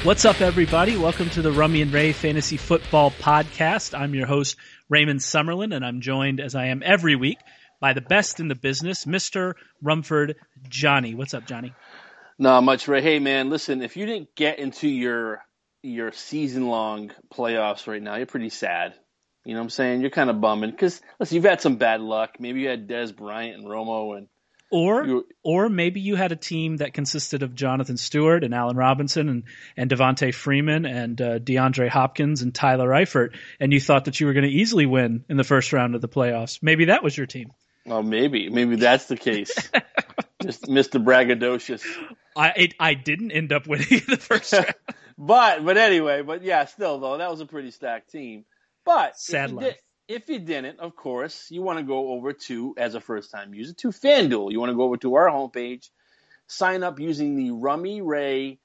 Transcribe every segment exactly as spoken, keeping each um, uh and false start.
What's up, everybody? Welcome to the Rummy and Ray Fantasy Football Podcast. I'm your host, Raymond Summerlin, and I'm joined, as I am every week, by the best in the business, Mister Rumford Johnny. What's up, Johnny? Not much, Ray. Hey, man, listen, if you didn't get into your your season-long playoffs right now, you're pretty sad. You know what I'm saying? You're kind of bumming because, listen, you've had some bad luck. Maybe you had Dez Bryant and Romo and Or You- or maybe you had a team that consisted of Jonathan Stewart and Allen Robinson and, and Devontae Freeman and uh, DeAndre Hopkins and Tyler Eifert, and you thought that you were going to easily win in the first round of the playoffs. Maybe that was your team. Oh, maybe. Maybe that's the case. Just Mister Braggadocious. I it, I didn't end up winning in the first round. But but anyway, but yeah, still, though, that was a pretty stacked team. But Sad if you, life. did, if you didn't, of course, you want to go over to, as a first-time user, to FanDuel. You want to go over to our homepage, sign up using the Rummy Ray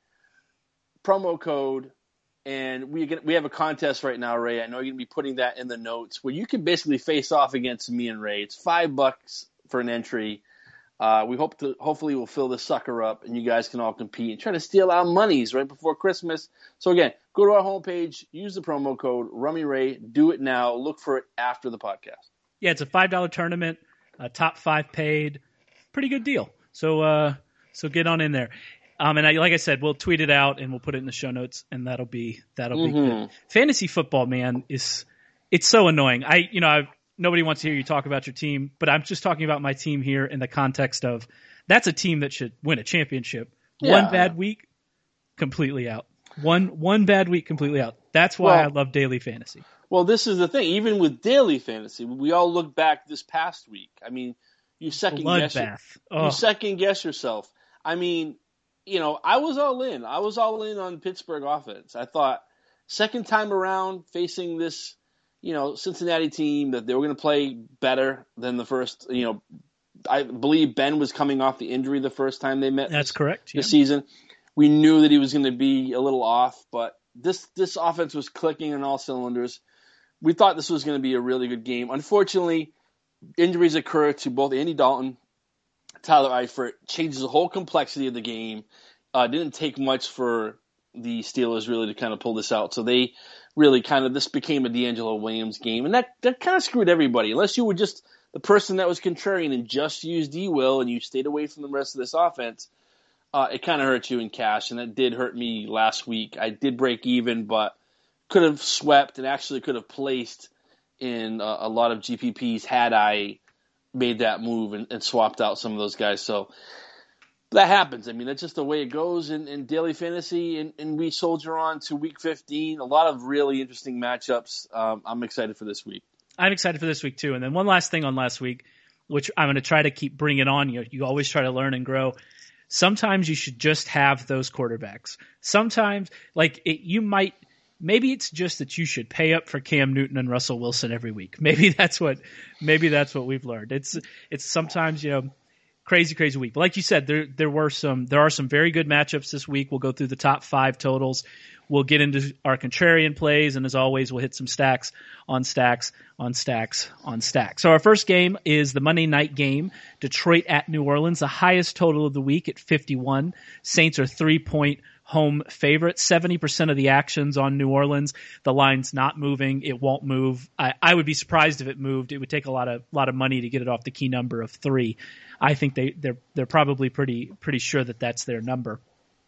promo code, and we get, we have a contest right now, Ray. I know you're going to be putting that in the notes, where you can basically face off against me and Ray. It's five bucks for an entry. Uh, we hope to hopefully we'll fill this sucker up, and you guys can all compete and try to steal our monies right before Christmas. So again, go to our homepage, use the promo code RummyRay, do it now. Look for it after the podcast. Yeah, it's a five dollar tournament, uh, top five paid, pretty good deal. So uh, so get on in there. Um, and I, like I said, we'll tweet it out and we'll put it in the show notes, and that'll be that'll Mm-hmm. be good. Fantasy football, man, is it's so annoying. I you know I. Nobody wants to hear you talk about your team, but I'm just talking about my team here in the context of that's a team that should win a championship. Yeah. One bad week, completely out. One one bad week, completely out. That's why Well- I love daily fantasy. Well, this is the thing. Even with daily fantasy, we all look back this past week. I mean, you second guess your- Bloodbath. Oh. You second guess yourself. I mean, you know, I was all in. I was all in on Pittsburgh offense. I thought second time around facing this, you know, Cincinnati team, that they were going to play better than the first. You know, I believe Ben was coming off the injury the first time they met. That's this, correct. This yeah. season, we knew that he was going to be a little off, but this this offense was clicking on all cylinders. We thought this was going to be a really good game. Unfortunately, injuries occur to both Andy Dalton, Tyler Eifert, changes the whole complexity of the game. Uh, didn't take much for the Steelers really to kind of pull this out. So they really kind of, this became a D'Angelo Williams game. And that, that kind of screwed everybody. Unless you were just the person that was contrarian and just used D-Will and you stayed away from the rest of this offense, uh, it kind of hurt you in cash. And that did hurt me last week. I did break even, but could have swept and actually could have placed in uh, a lot of G P Ps had I made that move and, and swapped out some of those guys. So that happens. I mean, that's just the way it goes in, in daily fantasy, and, and we soldier on to week fifteen. A lot of really interesting matchups. Um, I'm excited for this week. I'm excited for this week too. And then one last thing on last week, which I'm going to try to keep bringing on. You you always try to learn and grow. Sometimes you should just have those quarterbacks. Sometimes, like it, you might, maybe it's just that you should pay up for Cam Newton and Russell Wilson every week. Maybe that's what, maybe that's what we've learned. It's it's sometimes, you know, crazy, crazy week. But like you said, there there were some there are some very good matchups this week. We'll go through the top five totals. We'll get into our contrarian plays, and as always, we'll hit some stacks on stacks on stacks on stacks. So our first game is the Monday night game, Detroit at New Orleans, the highest total of the week at fifty-one. Saints are three-point home favorite. seventy percent of the actions on New Orleans. The line's not moving. It won't move. I, I would be surprised if it moved. It would take a lot of lot of money to get it off the key number of three. I think they, they're they're probably pretty pretty sure that that's their number.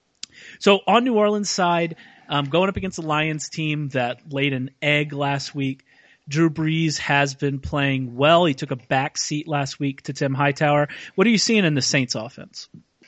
So on New Orleans' side, um, going up against the Lions team that laid an egg last week, Drew Brees has been playing well. He took a back seat last week to Tim Hightower. What are you seeing in the Saints offense?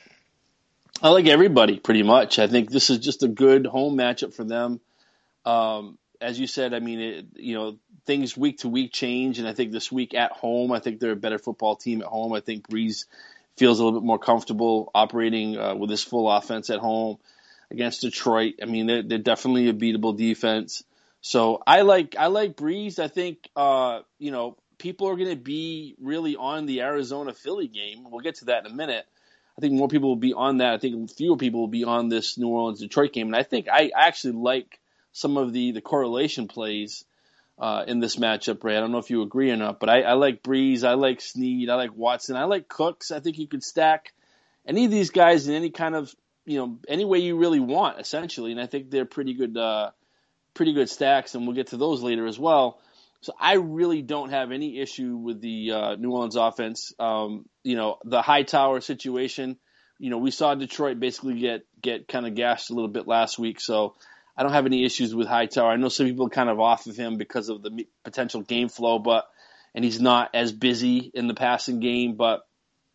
I like everybody pretty much. I think this is just a good home matchup for them. Um, as you said, I mean, it, you know, things week to week change, and I think this week at home, I think they're a better football team at home. I think Brees feels a little bit more comfortable operating uh, with his full offense at home against Detroit. I mean, they're, they're definitely a beatable defense. So I like I like Brees. I think uh, you know people are going to be really on the Arizona Philly game. We'll get to that in a minute. I think more people will be on that. I think fewer people will be on this New Orleans Detroit game. And I think I actually like some of the, the correlation plays uh, in this matchup, Ray. I don't know if you agree or not, but I, I like Brees. I like Snead. I like Watson. I like Cooks. I think you could stack any of these guys in any kind of you know, any way you really want, essentially. And I think they're pretty good, uh, pretty good stacks, and we'll get to those later as well. So I really don't have any issue with the uh, New Orleans offense. Um, you know, the Hightower situation, you know, we saw Detroit basically get, get kind of gashed a little bit last week. So I don't have any issues with Hightower. I know some people are kind of off of him because of the potential game flow, but and he's not as busy in the passing game. But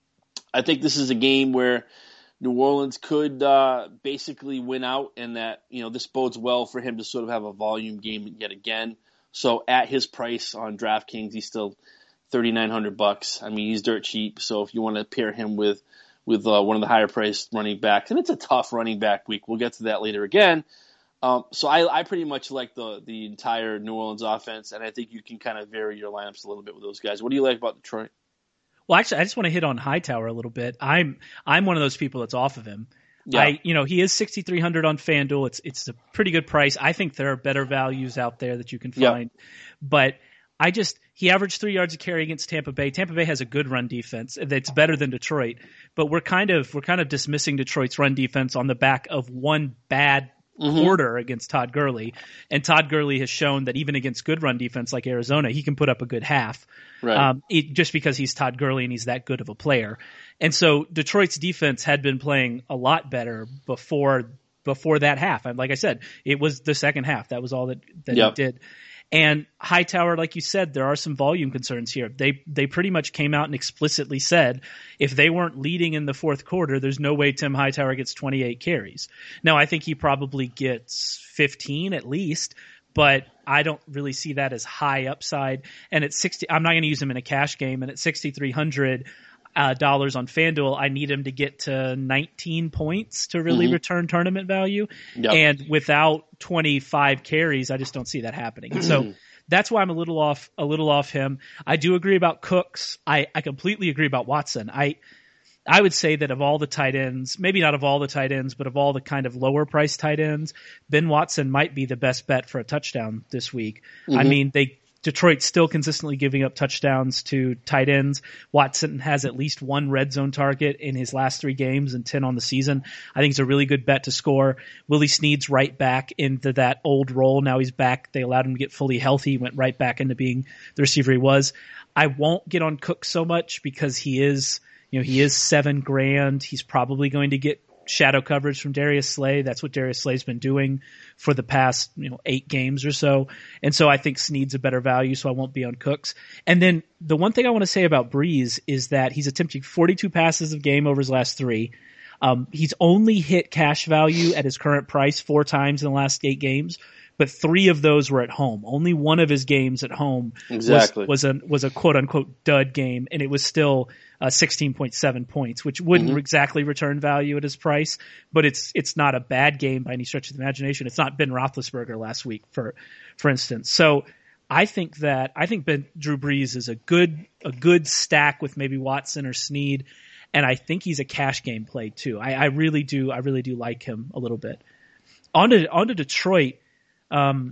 I think this is a game where New Orleans could uh, basically win out, and that, you know, this bodes well for him to sort of have a volume game yet again. So at his price on DraftKings, he's still thirty-nine hundred bucks. I mean, he's dirt cheap. So if you want to pair him with with uh, one of the higher priced running backs, and it's a tough running back week. We'll get to that later again. Um, so I, I pretty much like the the entire New Orleans offense, and I think you can kind of vary your lineups a little bit with those guys. What do you like about Detroit? Well, actually, I just want to hit on Hightower a little bit. I'm I'm one of those people that's off of him. Yeah. I, you know, he is sixty-three hundred on FanDuel. It's it's a pretty good price. I think there are better values out there that you can find. Yep. But I just he averaged three yards a carry against Tampa Bay. Tampa Bay has a good run defense that's better than Detroit. But we're kind of we're kind of dismissing Detroit's run defense on the back of one bad mm-hmm. quarter against Todd Gurley. And Todd Gurley has shown that even against good run defense like Arizona, he can put up a good half. Right. Um, it, just because he's Todd Gurley and he's that good of a player. And so Detroit's defense had been playing a lot better before before that half. And like I said, it was the second half. That was all that, that yep. it did. And Hightower, like you said, there are some volume concerns here. They they pretty much came out and explicitly said if they weren't leading in the fourth quarter, there's no way Tim Hightower gets twenty-eight carries. Now, I think he probably gets fifteen at least, but I don't really see that as high upside. And at sixty, I'm not going to use him in a cash game. And at sixty-three hundred uh, dollars on FanDuel, I need him to get to nineteen points to really mm-hmm. return tournament value. Yep. And without twenty-five carries, I just don't see that happening. And so that's why I'm a little off, a little off him. I do agree about Cooks. I, I completely agree about Watson. I, I would say that of all the tight ends, maybe not of all the tight ends, but of all the kind of lower priced tight ends, Ben Watson might be the best bet for a touchdown this week. Mm-hmm. I mean, they, Detroit's still consistently giving up touchdowns to tight ends. Watson has at least one red zone target in his last three games and ten on the season. I think it's a really good bet to score. Willie Snead's right back into that old role. Now he's back. They allowed him to get fully healthy. He went right back into being the receiver he was. I won't get on Cook so much because he is, you know, he is seven grand. He's probably going to get shadow coverage from Darius Slay. That's what Darius Slay's been doing for the past, you know, eight games or so. And so I think Snead's a better value, so I won't be on Cooks. And then the one thing I want to say about Breeze is that he's attempting forty-two passes a game over his last three. Um, he's only hit cash value at his current price four times in the last eight games, but three of those were at home. Only one of his games at home exactly. was, was a was a quote unquote dud game, and it was still uh, sixteen point seven points, which wouldn't mm-hmm. exactly return value at his price, but it's it's not a bad game by any stretch of the imagination. It's not Ben Roethlisberger last week, for for instance. So I think that I think Ben, Drew Brees is a good a good stack with maybe Watson or Snead, and I think he's a cash game play too. I, I really do I really do like him a little bit. On to on to Detroit. Um,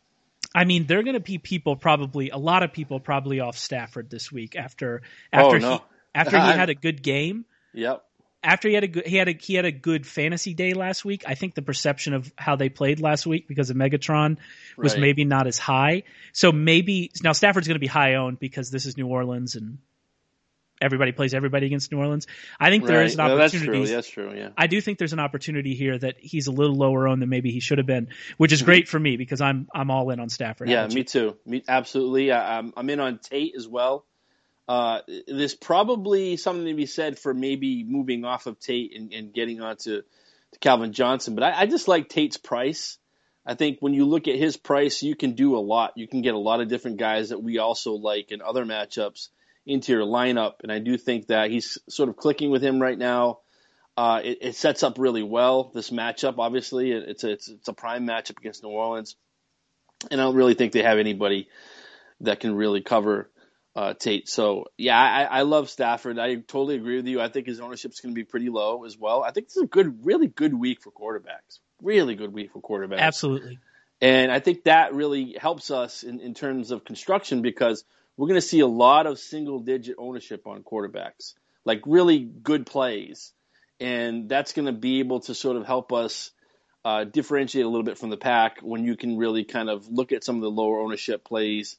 I mean, there are going to be people probably, a lot of people probably off Stafford this week after after oh, no. he after he had a good game. Yep. After he had a good he had a he had a good fantasy day last week. I think the perception of how they played last week because of Megatron was right. maybe not as high. So maybe now Stafford's going to be high owned because this is New Orleans and everybody plays everybody against New Orleans. I think there right. is an opportunity. No, that's true. That's true. Yeah. I do think there's an opportunity here that he's a little lower owned than maybe he should have been, which is great for me because I'm I'm all in on Stafford. Yeah, me too. Me absolutely. I, I'm I'm in on Tate as well. Uh, there's probably something to be said for maybe moving off of Tate and, and getting onto to Calvin Johnson, but I, I just like Tate's price. I think when you look at his price, you can do a lot. You can get a lot of different guys that we also like in other matchups into your lineup, and I do think that he's sort of clicking with him right now. Uh, it, it sets up really well, this matchup, obviously. It, it's, a, it's, it's a prime matchup against New Orleans, and I don't really think they have anybody that can really cover uh, Tate. So, yeah, I, I love Stafford. I totally agree with you. I think his ownership is going to be pretty low as well. I think this is a good, really good week for quarterbacks. Really good week for quarterbacks. Absolutely. And I think that really helps us in, in terms of construction because we're going to see a lot of single-digit ownership on quarterbacks, like really good plays. and that's going to be able to sort of help us uh, differentiate a little bit from the pack when you can really kind of look at some of the lower ownership plays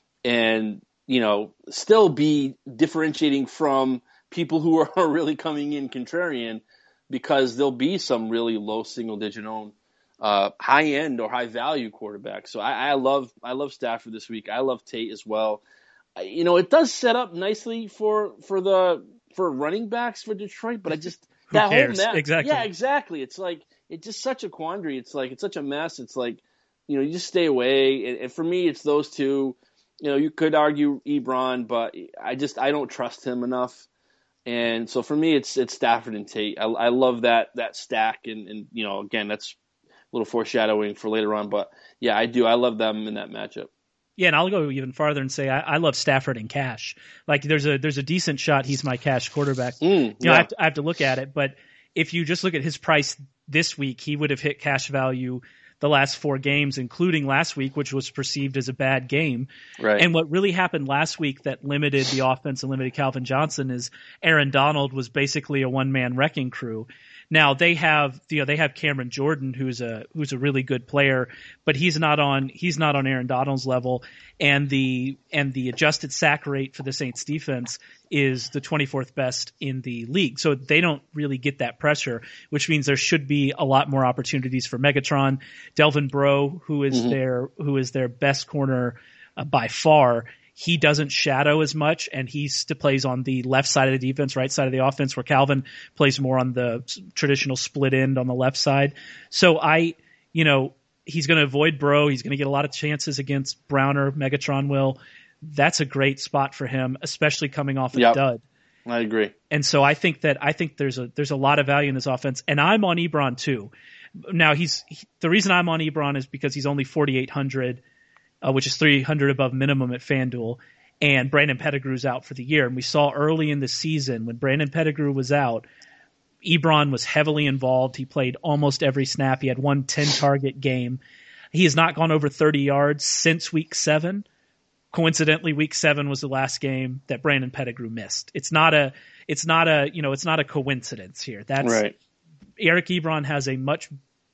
and, you know, still be differentiating from people who are really coming in contrarian, because there'll be some really low single digit owned uh, high end or high value quarterbacks. So I, I love I love Stafford this week. I love Tate as well. I, you know, it does set up nicely for for the for running backs for Detroit, but I just Who that cares? whole net, Exactly. yeah, exactly. It's like it's just such a quandary. It's like it's such a mess. It's like, you know, you just stay away. And, and for me, it's those two. You know, you could argue Ebron, but I just I don't trust him enough. And so for me, it's it's Stafford and Tate. I, I love that that stack, and, and you know, again, that's a little foreshadowing for later on. But yeah, I do. I love them in that matchup. Yeah, and I'll go even farther and say I, I love Stafford in cash. Like there's a there's a decent shot he's my cash quarterback. Mm, you know, yeah. I have, to, I have to look at it, but if you just look at his price this week, he would have hit cash value the last four games, including last week, which was perceived as a bad game. Right. And what really happened last week that limited the offense and limited Calvin Johnson is Aaron Donald was basically a one-man wrecking crew. Now they have, you know, they have Cameron Jordan, who's a who's a really good player, but he's not on he's not on Aaron Donald's level, and the and the adjusted sack rate for the Saints defense is the twenty-fourth best in the league. So they don't really get that pressure, which means there should be a lot more opportunities for Megatron. Delvin Breaux, who is Mm-hmm. their who is their best corner uh, by far. He doesn't shadow as much, and he st- plays on the left side of the defense, right side of the offense, where Calvin plays more on the traditional split end on the left side. So I, you know, he's going to avoid Breaux. He's going to get a lot of chances against Browner. Megatron will. That's a great spot for him, especially coming off a Yep. dud. I agree. And so I think that I think there's a there's a lot of value in this offense, and I'm on Ebron too. Now he's he, the reason I'm on Ebron is because he's only forty-eight hundred. Uh, which is three hundred above minimum at FanDuel, and Brandon Pettigrew's out for the year. And we saw early in the season when Brandon Pettigrew was out, Ebron was heavily involved. He played almost every snap. He had one ten-target game. He has not gone over thirty yards since week seven. Coincidentally, week seven was the last game that Brandon Pettigrew missed. It's not a, it's not a, you know, it's not a coincidence here. That's Right. Eric Ebron has a much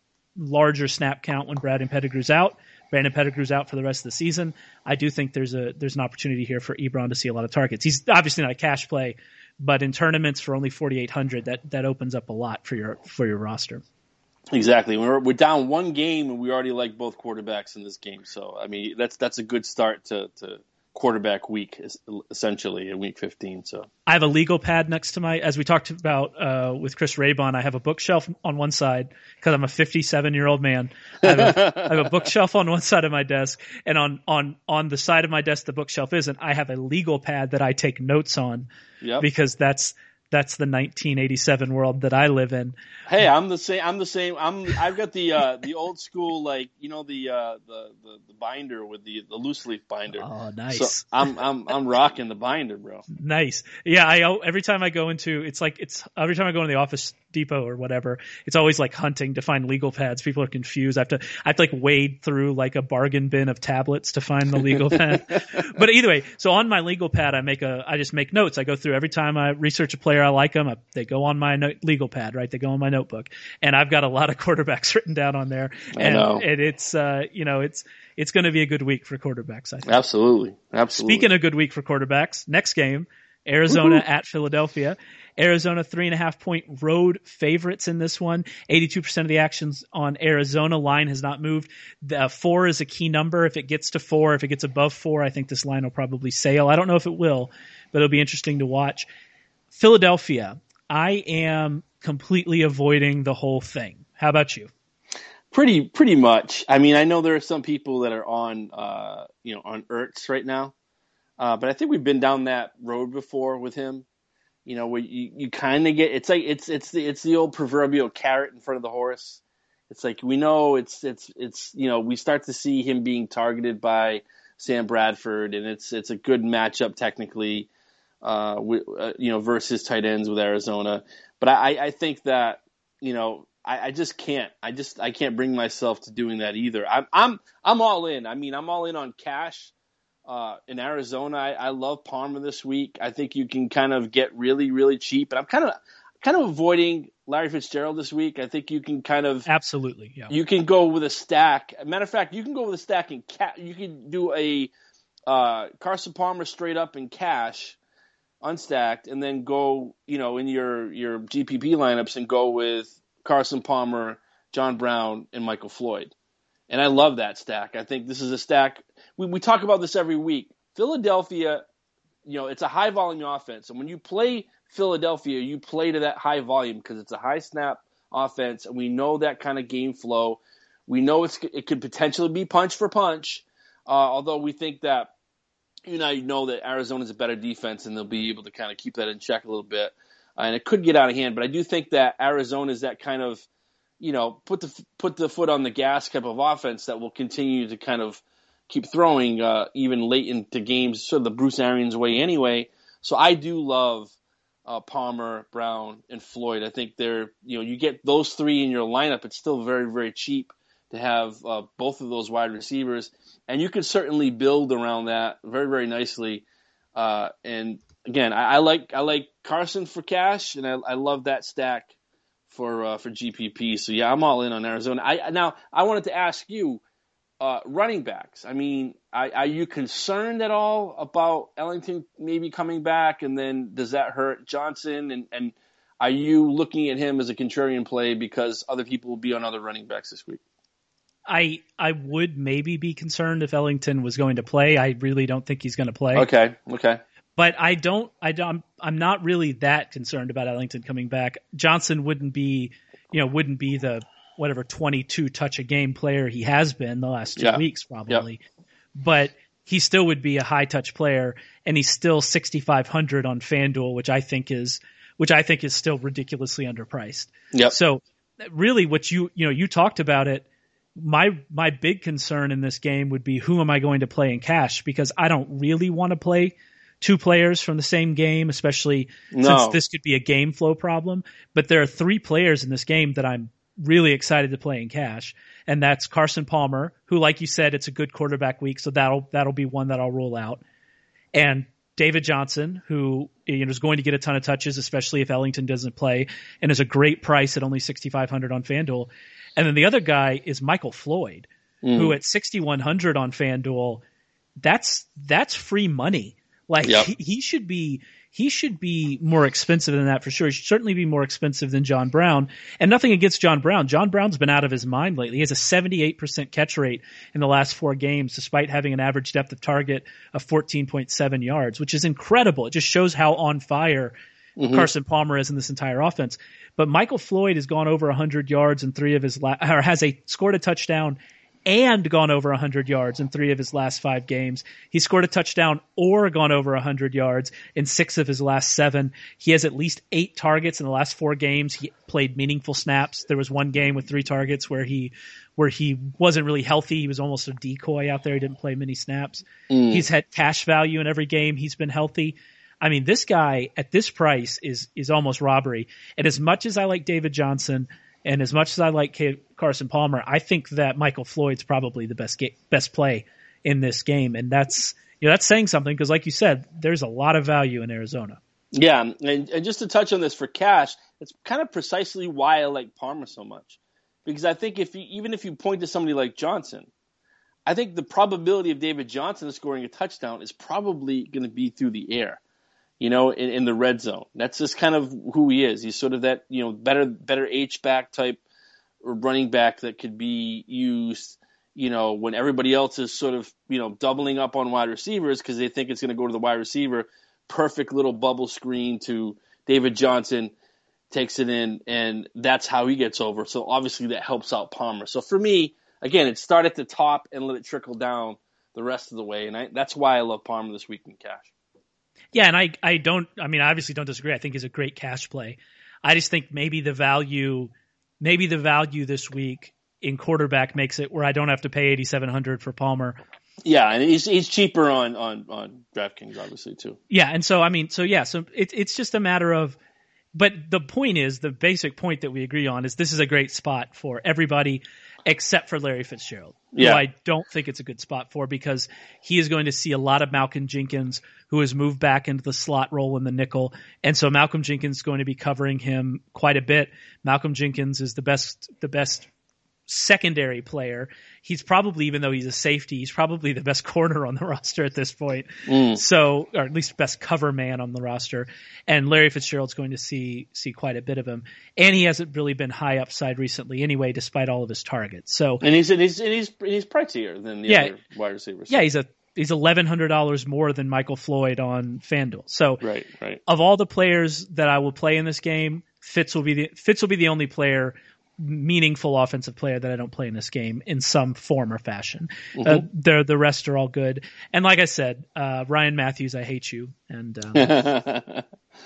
larger snap count when Brandon Pettigrew's out. Brandon Pettigrew's out for the rest of the season. I do think there's a there's an opportunity here for Ebron to see a lot of targets. He's obviously not a cash play, but in tournaments for only forty-eight hundred, that that opens up a lot for your for your roster. Exactly. We're we're down one game, and we already like both quarterbacks in this game. So I mean, that's that's a good start to, to quarterback week, essentially in week fifteen. So I have a legal pad next to my, as we talked about uh, with Chris Raybon. I have a bookshelf on one side because I'm a fifty-seven year old man. I have, a, I have a bookshelf on one side of my desk, and on on on the side of my desk the bookshelf isn't. I have a legal pad that I take notes on Yep. because that's that's the nineteen eighty-seven world that I live in. Hey, I'm the same. I'm the same. I'm. I've got the uh, the old school, like, you know, the uh, the, the the binder with the the loose leaf binder. Oh, nice. So I'm I'm I'm rocking the binder, bro. Nice. Yeah, I every time I go into it's like it's every time I go into the Office Depot or whatever, it's always like hunting to find legal pads. People are confused. I have to I have to like wade through like a bargain bin of tablets to find the legal pad. But either way, so on my legal pad, I make a I just make notes. I go through every time I research a player I like them. I, they go on my no, legal pad, right? They go on my notebook, and I've got a lot of quarterbacks written down on there. I And, know. and it's uh you know it's it's going to be a good week for quarterbacks, I think. Absolutely, absolutely. Speaking of good week for quarterbacks, next game, Arizona Woo-hoo. at Philadelphia. Arizona three and a half point road favorites in this one. eighty-two percent of the actions on Arizona. Line has not moved. The four is a key number. If it gets to four, if it gets above four, I think this line will probably sail. I don't know if it will, but it'll be interesting to watch. Philadelphia, I am completely avoiding the whole thing. How about you? Pretty pretty much. I mean, I know there are some people that are on uh you know on Ertz right now, uh, but I think we've been down that road before with him. You know, where you, you kind of get it's like it's it's the it's the old proverbial carrot in front of the horse. It's like we know it's it's it's you know we start to see him being targeted by Sam Bradford, and it's it's a good matchup technically, uh, with, uh you know versus tight ends with Arizona. But I I think that you know. I, I just can't. I just I can't bring myself to doing that either. I'm I'm I'm all in. I mean, I'm all in on cash uh, in Arizona. I, I love Palmer this week. I think you can kind of get really really cheap. And I'm kind of kind of avoiding Larry Fitzgerald this week. I think you can kind of absolutely, yeah. You can go with a stack. Matter of fact, you can go with a stack in cash. You can do a uh, Carson Palmer straight up in cash, unstacked, and then go, you know, in your your G P P lineups and go with Carson Palmer, John Brown, and Michael Floyd. And I love that stack. I think this is a stack. We we talk about this every week. Philadelphia, you know, it's a high volume offense, and when you play Philadelphia, you play to that high volume because it's a high snap offense, and we know that kind of game flow. We know it's it could potentially be punch for punch, uh, although we think that you know you know that Arizona's a better defense, and they'll be able to kind of keep that in check a little bit, uh, and it could get out of hand. But I do think that Arizona is that kind of you know put the put the foot on the gas type of offense that will continue to kind of keep throwing uh, even late into games, sort of the Bruce Arians way anyway. So I do love uh, Palmer, Brown, and Floyd. I think they're, you know, you get those three in your lineup, it's still very, very cheap to have uh, both of those wide receivers. And you can certainly build around that very, very nicely. Uh, and again, I, I like I like Carson for cash, and I, I love that stack for uh, for G P P. So yeah, I'm all in on Arizona. I now I wanted to ask you, Uh, running backs. I mean, are, are you concerned at all about Ellington maybe coming back, and then does that hurt Johnson? And, and are you looking at him as a contrarian play because other people will be on other running backs this week? I I would maybe be concerned if Ellington was going to play. I really don't think he's going to play. Okay, okay. But I don't. I don't. I'm not really that concerned about Ellington coming back. Johnson wouldn't be, you know, wouldn't be the whatever twenty-two touch a game player he has been the last two yeah. weeks probably. Yeah. But he still would be a high touch player, and he's still sixty-five hundred on FanDuel, which I think is which I think is still ridiculously underpriced. Yep. So really what you you know you talked about it. My my big concern in this game would be who am I going to play in cash, because I don't really want to play two players from the same game, especially no. since this could be a game flow problem. But there are three players in this game that I'm really excited to play in cash, and that's Carson Palmer, who, like you said, it's a good quarterback week, so that'll that'll be one that I'll roll out, and David Johnson, who you know is going to get a ton of touches, especially if Ellington doesn't play, and is a great price at only sixty-five hundred on FanDuel. And then the other guy is Michael Floyd, mm. who at sixty-one hundred on FanDuel, that's that's free money. Like yep. he, he should be he should be more expensive than that for sure. He should certainly be more expensive than John Brown. And nothing against John Brown. John Brown's been out of his mind lately. He has a seventy-eight percent catch rate in the last four games, despite having an average depth of target of fourteen point seven yards, which is incredible. It just shows how on fire mm-hmm. Carson Palmer is in this entire offense. But Michael Floyd has gone over one hundred yards in three of his la- or has a scored a touchdown and gone over one hundred yards in three of his last five games. He scored a touchdown or gone over one hundred yards in six of his last seven. He has at least eight targets in the last four games. He played meaningful snaps. There was one game with three targets where he where he wasn't really healthy. He was almost a decoy out there. He didn't play many snaps. Mm. He's had cash value in every game. He's been healthy. I mean, this guy at this price is is almost robbery. And as much as I like David Johnson, and as much as I like Carson Palmer, I think that Michael Floyd's probably the best ga- best play in this game, and that's you know that's saying something because, like you said, there's a lot of value in Arizona. Yeah, and, and just to touch on this for cash, it's kind of precisely why I like Palmer so much, because I think if you, even if you point to somebody like Johnson, I think the probability of David Johnson scoring a touchdown is probably going to be through the air. You know, in, in the red zone. That's just kind of who he is. He's sort of that, you know, better better H-back type or running back that could be used, you know, when everybody else is sort of, you know, doubling up on wide receivers because they think it's going to go to the wide receiver. Perfect little bubble screen to David Johnson, takes it in, and that's how he gets over. So obviously that helps out Palmer. So for me, again, it start at the top and let it trickle down the rest of the way. And I, that's why I love Palmer this week in cash. Yeah, and I, I don't – I mean, I obviously don't disagree. I think he's a great cash play. I just think maybe the value – maybe the value this week in quarterback makes it where I don't have to pay eighty-seven hundred for Palmer. Yeah, and he's he's cheaper on, on, on DraftKings obviously too. Yeah, and so, I mean, so yeah, so it, it's just a matter of – but the point is, the basic point that we agree on is this is a great spot for everybody. except for Larry Fitzgerald, yeah. who I don't think it's a good spot for because he is going to see a lot of Malcolm Jenkins, who has moved back into the slot role in the nickel. And so Malcolm Jenkins is going to be covering him quite a bit. Malcolm Jenkins is the best, the best secondary player. He's probably, even though he's a safety, he's probably the best corner on the roster at this point. Mm. So, or at least best cover man on the roster. And Larry Fitzgerald's going to see, see quite a bit of him. And he hasn't really been high upside recently anyway, despite all of his targets. So, and he's, and he's, and he's, and he's pricier than the yeah, other wide receivers. Yeah. He's a, he's eleven hundred dollars more than Michael Floyd on FanDuel. So right, right. Of all the players that I will play in this game, Fitz will be the, Fitz will be the only player, meaningful offensive player that I don't play in this game in some form or fashion. Mm-hmm. Uh, the the rest are all good. And like I said, uh, Ryan Matthews, I hate you, and um,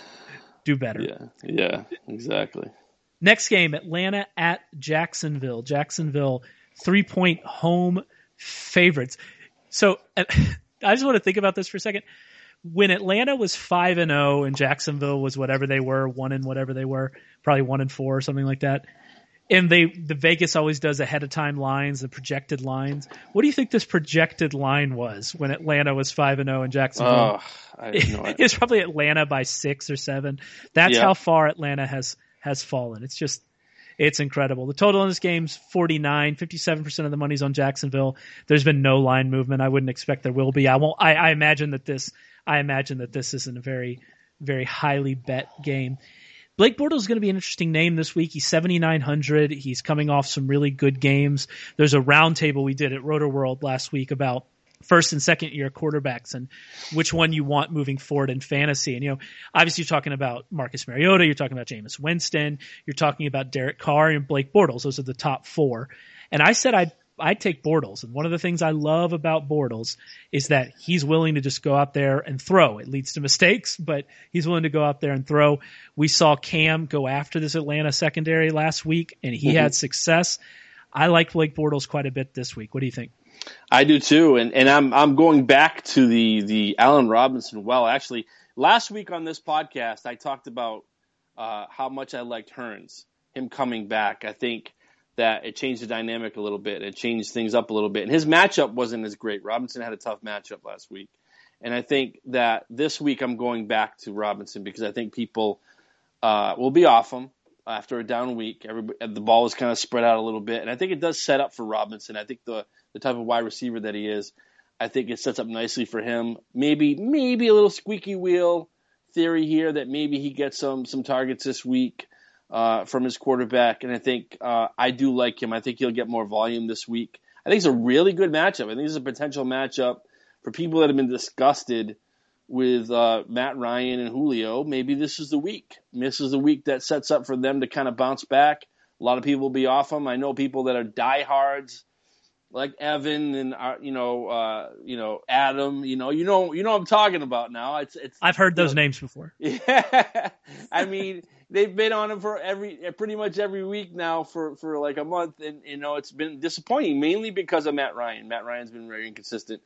do better. Yeah, yeah, exactly. Next game, Atlanta at Jacksonville. Jacksonville, three point home favorites. So I just want to think about this for a second. When Atlanta was five and zero and Jacksonville was whatever they were, one and whatever they were, probably one and four or something like that. And they, the Vegas always does ahead of time lines, the projected lines. What do you think this projected line was when Atlanta was five and zero and Jacksonville? Oh, I have no idea. It's probably Atlanta by six or seven. That's yeah. how far Atlanta has has fallen. It's just, it's incredible. The total in this game's forty-nine. fifty-seven percent of the money's on Jacksonville. There's been no line movement. I wouldn't expect there will be. I won't. I, I imagine that this. I imagine that this isn't a very, very highly bet game. Blake Bortles is going to be an interesting name this week. He's seventy-nine hundred. He's coming off some really good games. There's a roundtable we did at RotoWorld last week about first and second year quarterbacks and which one you want moving forward in fantasy. And, you know, obviously you're talking about Marcus Mariota. You're talking about Jameis Winston. You're talking about Derek Carr and Blake Bortles. Those are the top four. And I said I'd I'd take Bortles. And one of the things I love about Bortles is that he's willing to just go out there and throw. It leads to mistakes, but he's willing to go out there and throw. We saw Cam go after this Atlanta secondary last week, and he mm-hmm. had success. I like Blake Bortles quite a bit this week. What do you think? I do too, and and I'm I'm going back to the the Allen Robinson well. Actually, last week on this podcast, I talked about uh, how much I liked Hearns, him coming back. I think that it changed the dynamic a little bit. It changed things up a little bit. And his matchup wasn't as great. Robinson had a tough matchup last week. And I think that this week I'm going back to Robinson because I think people uh, will be off him after a down week. Everybody, the ball is kind of spread out a little bit. And I think it does set up for Robinson. I think the, the type of wide receiver that he is, I think it sets up nicely for him. Maybe maybe a little squeaky wheel theory here that maybe he gets some some targets this week. Uh, from his quarterback, and I think uh, I do like him. I think he'll get more volume this week. I think it's a really good matchup. I think it's a potential matchup for people that have been disgusted with uh, Matt Ryan and Julio. Maybe this is the week. This is the week that sets up for them to kind of bounce back. A lot of people will be off them. I know people that are diehards, like Evan and uh, you know, uh, you know, Adam. You know, you know, you know what I'm talking about now. It's, it's. I've heard those know, names before. Yeah, I mean. They've been on him for every, pretty much every week now for, for like a month, and you know it's been disappointing mainly because of Matt Ryan. Matt Ryan's been very inconsistent,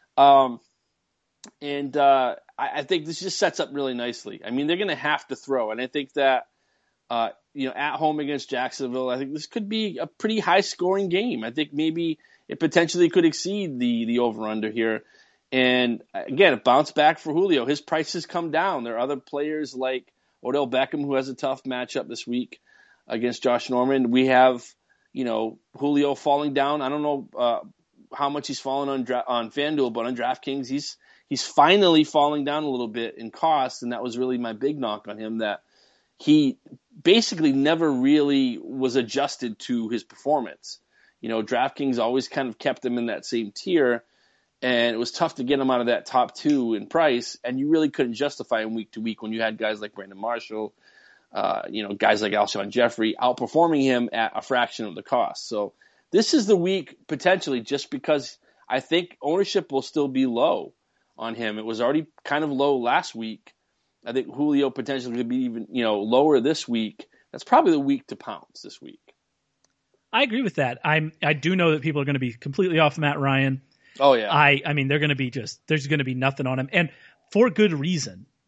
um, and uh, I, I think this just sets up really nicely. I mean, they're going to have to throw, and I think that uh, you know at home against Jacksonville, I think this could be a pretty high scoring game. I think maybe it potentially could exceed the the over under here, and again, a bounce back for Julio. His prices come down. There are other players like Odell Beckham, who has a tough matchup this week against Josh Norman. We have, you know, Julio falling down. I don't know uh, how much he's fallen on dra- on FanDuel, but on DraftKings, he's he's finally falling down a little bit in cost, and that was really my big knock on him, that he basically never really was adjusted to his performance. You know, DraftKings always kind of kept him in that same tier, and it was tough to get him out of that top two in price, and you really couldn't justify him week to week when you had guys like Brandon Marshall, uh, you know, guys like Alshon Jeffrey outperforming him at a fraction of the cost. So this is the week potentially just because I think ownership will still be low on him. It was already kind of low last week. I think Julio potentially could be even, you know, lower this week. That's probably the week to pounce this week. I agree with that. I'm, I do know that people are going to be completely off Matt Ryan. Oh yeah. I, I mean, they're going to be just, there's going to be nothing on him, and for good reason,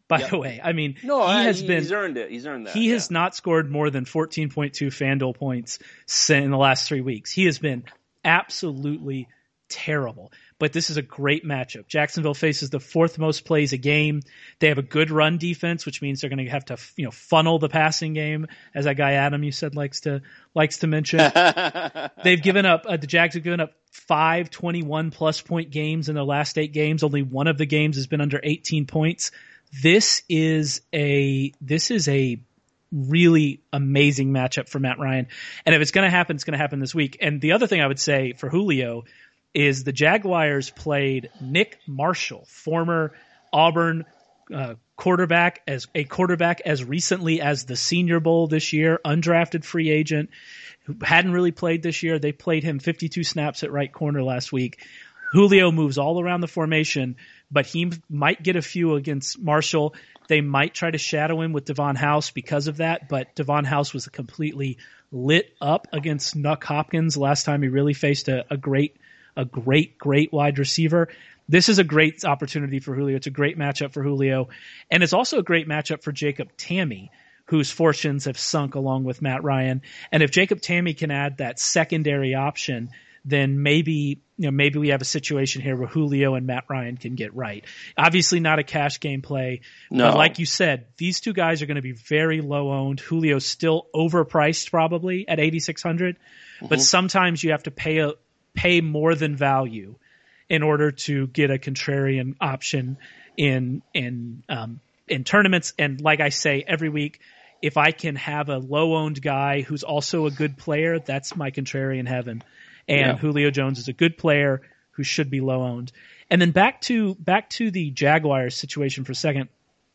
by Yep. the way. I mean, No, he I, has he, been. He's earned it. He's earned that. He yeah. has not scored more than fourteen point two FanDuel points in the last three weeks. He has been absolutely terrible. But this is a great matchup. Jacksonville faces the fourth most plays a game. They have a good run defense, which means they're going to have to, you know, funnel the passing game, as that guy Adam you said likes to likes to mention. They've given up uh, the Jags have given up five twenty-one plus point games in their last eight games. Only one of the games has been under eighteen points. This is a this is a really amazing matchup for Matt Ryan. And if it's going to happen, it's going to happen this week. And the other thing I would say for Julio is the Jaguars played Nick Marshall, former Auburn uh, quarterback, as a quarterback as recently as the Senior Bowl this year, undrafted free agent who hadn't really played this year. They played him fifty-two snaps at right corner last week. Julio moves all around the formation, but he might get a few against Marshall. They might try to shadow him with Devon House because of that, but Devon House was completely lit up against Nuck Hopkins last time he really faced a, a great, a great, great wide receiver. This is a great opportunity for Julio. It's a great matchup for Julio, and it's also a great matchup for Jacob Tamme, whose fortunes have sunk along with Matt Ryan. And if Jacob Tamme can add that secondary option, then maybe, you know, maybe we have a situation here where Julio and Matt Ryan can get right. Obviously not a cash game play, No. but like you said, these two guys are going to be very low owned. Julio's still overpriced probably at eighty-six hundred, mm-hmm. but sometimes you have to pay a, pay more than value in order to get a contrarian option in, in, um, in tournaments. And like I say every week, if I can have a low owned guy who's also a good player, that's my contrarian heaven. And yeah. Julio Jones is a good player who should be low owned. And then back to back to the Jaguars situation for a second.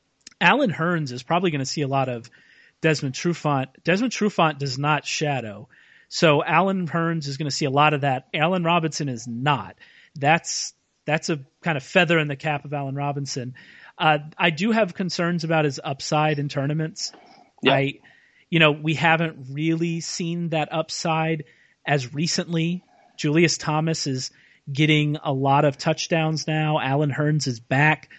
Allen Hurns is probably going to see a lot of Desmond Trufant. Desmond Trufant does not shadow. So Allen Hurns is going to see a lot of that. Allen Robinson is not. That's that's a kind of feather in the cap of Allen Robinson. Uh, I do have concerns about his upside in tournaments. Yeah. I, you know, we haven't really seen that upside as recently. Julius Thomas is getting a lot of touchdowns now. Allen Hurns is back.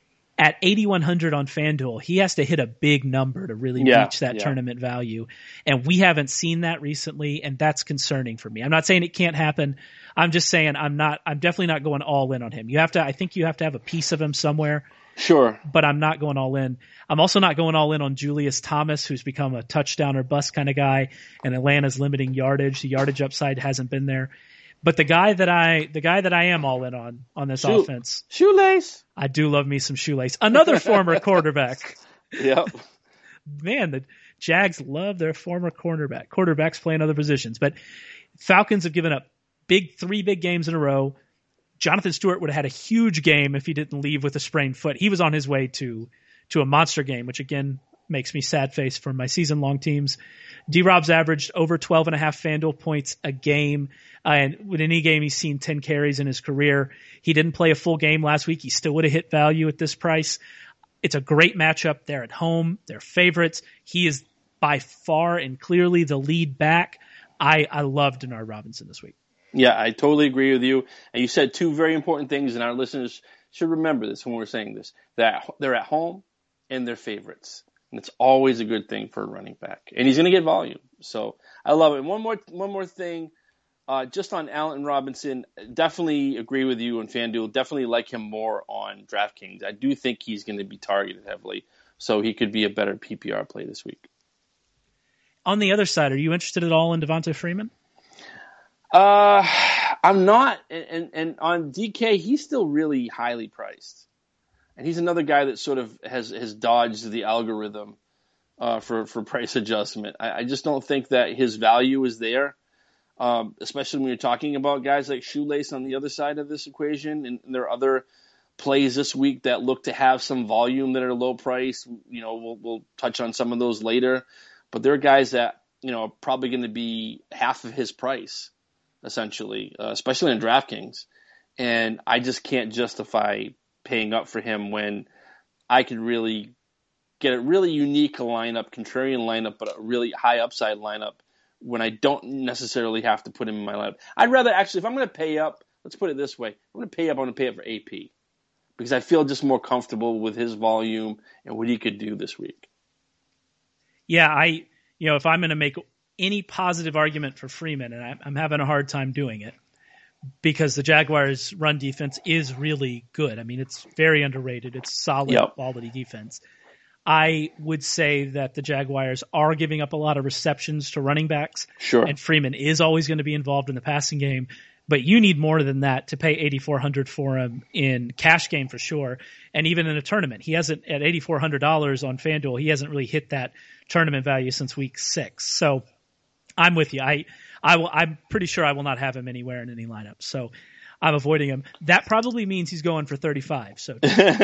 At eighty-one hundred on FanDuel, he has to hit a big number to really yeah, reach that yeah. tournament value. And we haven't seen that recently, and that's concerning for me. I'm not saying it can't happen. I'm just saying I'm not, I'm definitely not going all in on him. You have to, I think you have to have a piece of him somewhere. Sure. But I'm not going all in. I'm also not going all in on Julius Thomas, who's become a touchdown or bust kind of guy, and Atlanta's limiting yardage. The yardage upside hasn't been there. But the guy that I, the guy that I am all in on, on this Shoe, offense. Shoelace. I do love me some Shoelace. Another former quarterback. Yep. Man, the Jags love their former cornerback. Quarterbacks playing other positions. But Falcons have given up big, three big games in a row. Jonathan Stewart would have had a huge game if he didn't leave with a sprained foot. He was on his way to, to a monster game, which again makes me sad face for my season long teams. D-Rob's averaged over twelve and a half FanDuel points a game. Uh, and with any game, he's seen ten carries in his career. He didn't play a full game last week. He still would have hit value at this price. It's a great matchup. They're at home. They're favorites. He is by far and clearly the lead back. I, I love Denard Robinson this week. Yeah, I totally agree with you. And you said two very important things, and our listeners should remember this when we're saying this, that they're at home and they're favorites. And it's always a good thing for a running back. And he's going to get volume. So I love it. And one more one more thing, uh, just on Allen Robinson, definitely agree with you on FanDuel. Definitely like him more on DraftKings. I do think he's going to be targeted heavily. So he could be a better P P R play this week. On the other side, are you interested at all in Devonta Freeman? Uh, I'm not. And, and, and on D K, he's still really highly priced. And he's another guy that sort of has, has dodged the algorithm uh, for, for price adjustment. I, I just don't think that his value is there, um, especially when you're talking about guys like Shoelace on the other side of this equation. And, and there are other plays this week that look to have some volume that are low price. You know, we'll, we'll touch on some of those later. But there are guys that, you know, are probably going to be half of his price, essentially, uh, especially in DraftKings. And I just can't justify paying up for him when I could really get a really unique lineup, contrarian lineup, but a really high upside lineup when I don't necessarily have to put him in my lineup. I'd rather actually, if I'm going to pay up, let's put it this way, I'm going to pay up, I'm going to pay up for A P because I feel just more comfortable with his volume and what he could do this week. Yeah, I, you know, if I'm going to make any positive argument for Freeman, and I'm having a hard time doing it, because the Jaguars' run defense is really good. I mean, it's very underrated. It's solid Yep. quality defense. I would say that the Jaguars are giving up a lot of receptions to running backs. Sure. And Freeman is always going to be involved in the passing game. But you need more than that to pay eighty-four hundred dollars for him in cash game for sure. And even in a tournament, he hasn't, at eighty-four hundred dollars on FanDuel, he hasn't really hit that tournament value since week six. So I'm with you. I, I will, I'm pretty sure I will not have him anywhere in any lineup. So I'm avoiding him. That probably means he's going for thirty-five. So